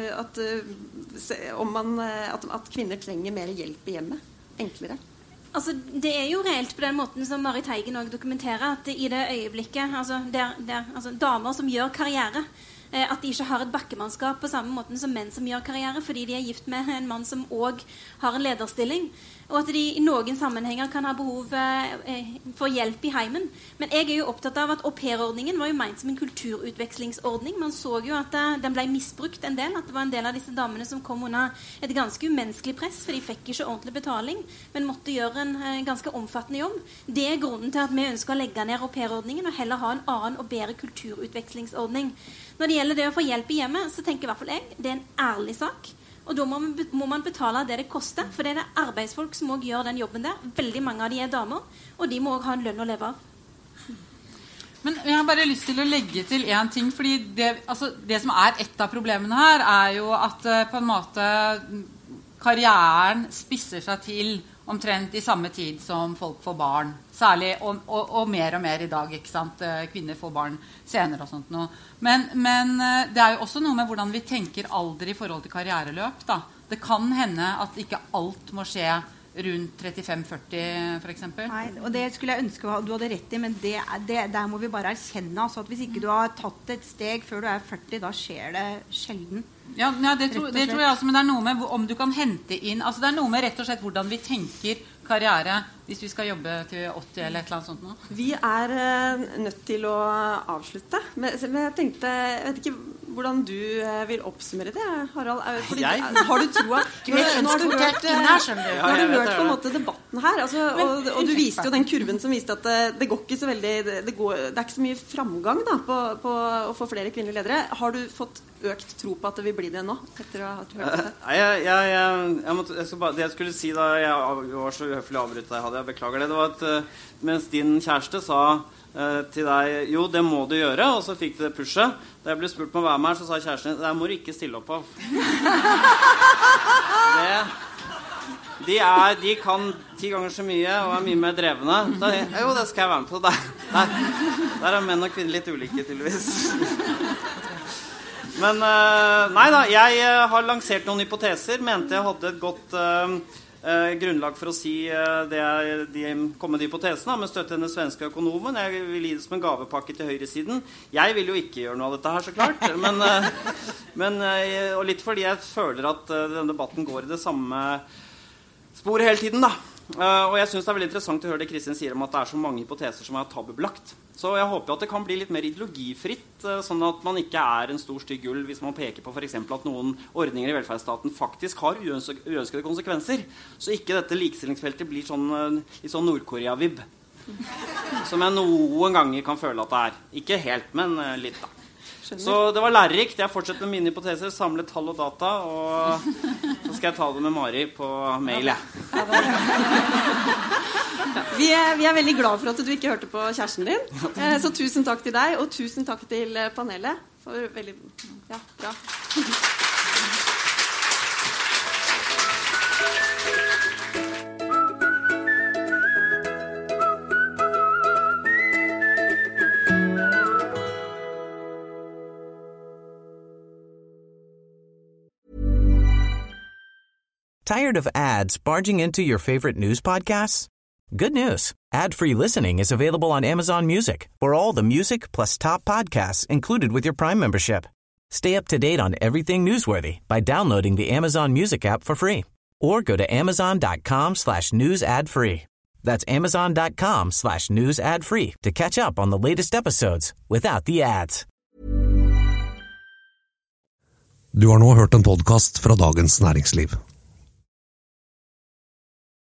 At kvinner trenger mer hjelp i hjemmet? Enklere? Altså, det jo reelt på den måten som Marit Heigen også dokumenterer, at i det øyeblikket, altså damer som gjør karriere, at de ikke har et bakkemannskap på samme måten som menn som gjør karriere, fordi de gift med en mann som også har en lederstilling, og at de i noen sammenhenger kan ha behov for hjelp i heimen. Men jeg jo opptatt av at au pair-ordningen var jo ment som en kulturutvekslingsordning. Man så jo at den ble misbrukt en del, at det var en del av disse damene som kom under et ganske umenneskelig press, for de fikk ikke ordentlig betaling, men måtte gjøre en ganske omfattende jobb. Det grunnen til at vi ønsker å legge ned au pair-ordningen, og heller ha en annen og bedre kulturutvekslingsordning. Når det gjelder det å få hjelp i hjemmet, så tenker i hvert fall jeg, det en ærlig sak. Og da må man betale det koster, for det arbeidsfolk som også gjør den jobben der. Veldig mange av de damer, og de må også ha en lønn å leve av. Men jeg har bare lyst til å legge til en ting, fordi det som et av problemene her, jo at på en måte karrieren spisser seg til omtrent i samme tid som folk får barn. Særlig, og mer i dag, ikke sant? Kvinner får barn senere og sånt noe. Men det jo også noe med hvordan vi tenker alder i forhold til karriereløp, da. Det kan hende at ikke alt må skje rundt 35-40 for eksempel. Nei, og det skulle jeg ønske du hadde rett i, men der må vi bare erkjenne, altså, at hvis ikke du har tatt et steg før du 40, da skjer det sjelden. Ja, det tror jeg også, men det noe med om du kan hente inn, altså det noe med rett og slett hvordan vi tenker karriere hvis vi skal jobbe til 80 eller et eller annet sånt nå. Vi nødt til å avslutte, men jeg tenkte, jeg vet ikke hvordan du vil oppsummere det, Harald. Fordi, har du troa? Nå har du hørt på en måte debatten her, altså, og du viste jo den kurven som viste at det går ikke så veldig, det er ikke så mye framgang da, på å få flere kvinnelige ledere. Har du fått økt tro på at det vil bli det nå, etter å ha hørt det? Det jeg skulle si da jeg var så uhøflig avbrytet deg, jeg beklager det, det var at mens din kjæreste sa til deg, jo, det må du gjøre, og så fikk du det pushet. Da jeg ble spurt på å være med her, så sa kjæresten, det må du ikke stille opp på. De kan 10 ganger så mye, og mye mer drevne. Jo, det skal jeg være med på. Der menn og kvinner litt ulike, tydeligvis. Men, nei da, jeg har lansert noen hypoteser, mente jeg hadde et godt grunnlag for å si de kommende hypotesene med støtte denne svenske økonomen. Jeg vil gi det som en gavepakke til høyresiden. Jeg vil jo ikke gjøre noe av dette her, så klart. Og litt fordi jeg føler at denne debatten går i det samme sporet hele tiden, da. Og jeg synes det veldig interessant å høre det Kristin sier om at det så mange hypoteser som tabubelagt. Så jeg håper at det kan bli litt mer ideologifritt, sånn at man ikke en stor stygg ulv hvis man peker på for eksempel at noen ordninger i velferdsstaten faktisk har uønskede konsekvenser. Så ikke dette likestillingsfeltet blir litt sånn Nord-Korea-vibb. Som jeg noen ganger kan føle at det Ikke helt, men litt da. Så det var lærerikt. Jeg fortsetter med mine hypoteser, samle tall og data, og så skal jeg ta det med Mari på mail, Vi veldig glad for at du ikke hørte på kjæresten din. Så tusen takk til deg, og tusen takk til panelet. For veldig, bra. Tired of ads barging into your favorite news podcasts? Good news. Ad-free listening is available on Amazon Music for all the music plus top podcasts included with your Prime membership. Stay up to date on everything newsworthy by downloading the Amazon Music app for free or go to amazon.com/news ad free. That's amazon.com/news ad free to catch up on the latest episodes without the ads. Du har nå hørt en podcast fra Dagens Næringsliv.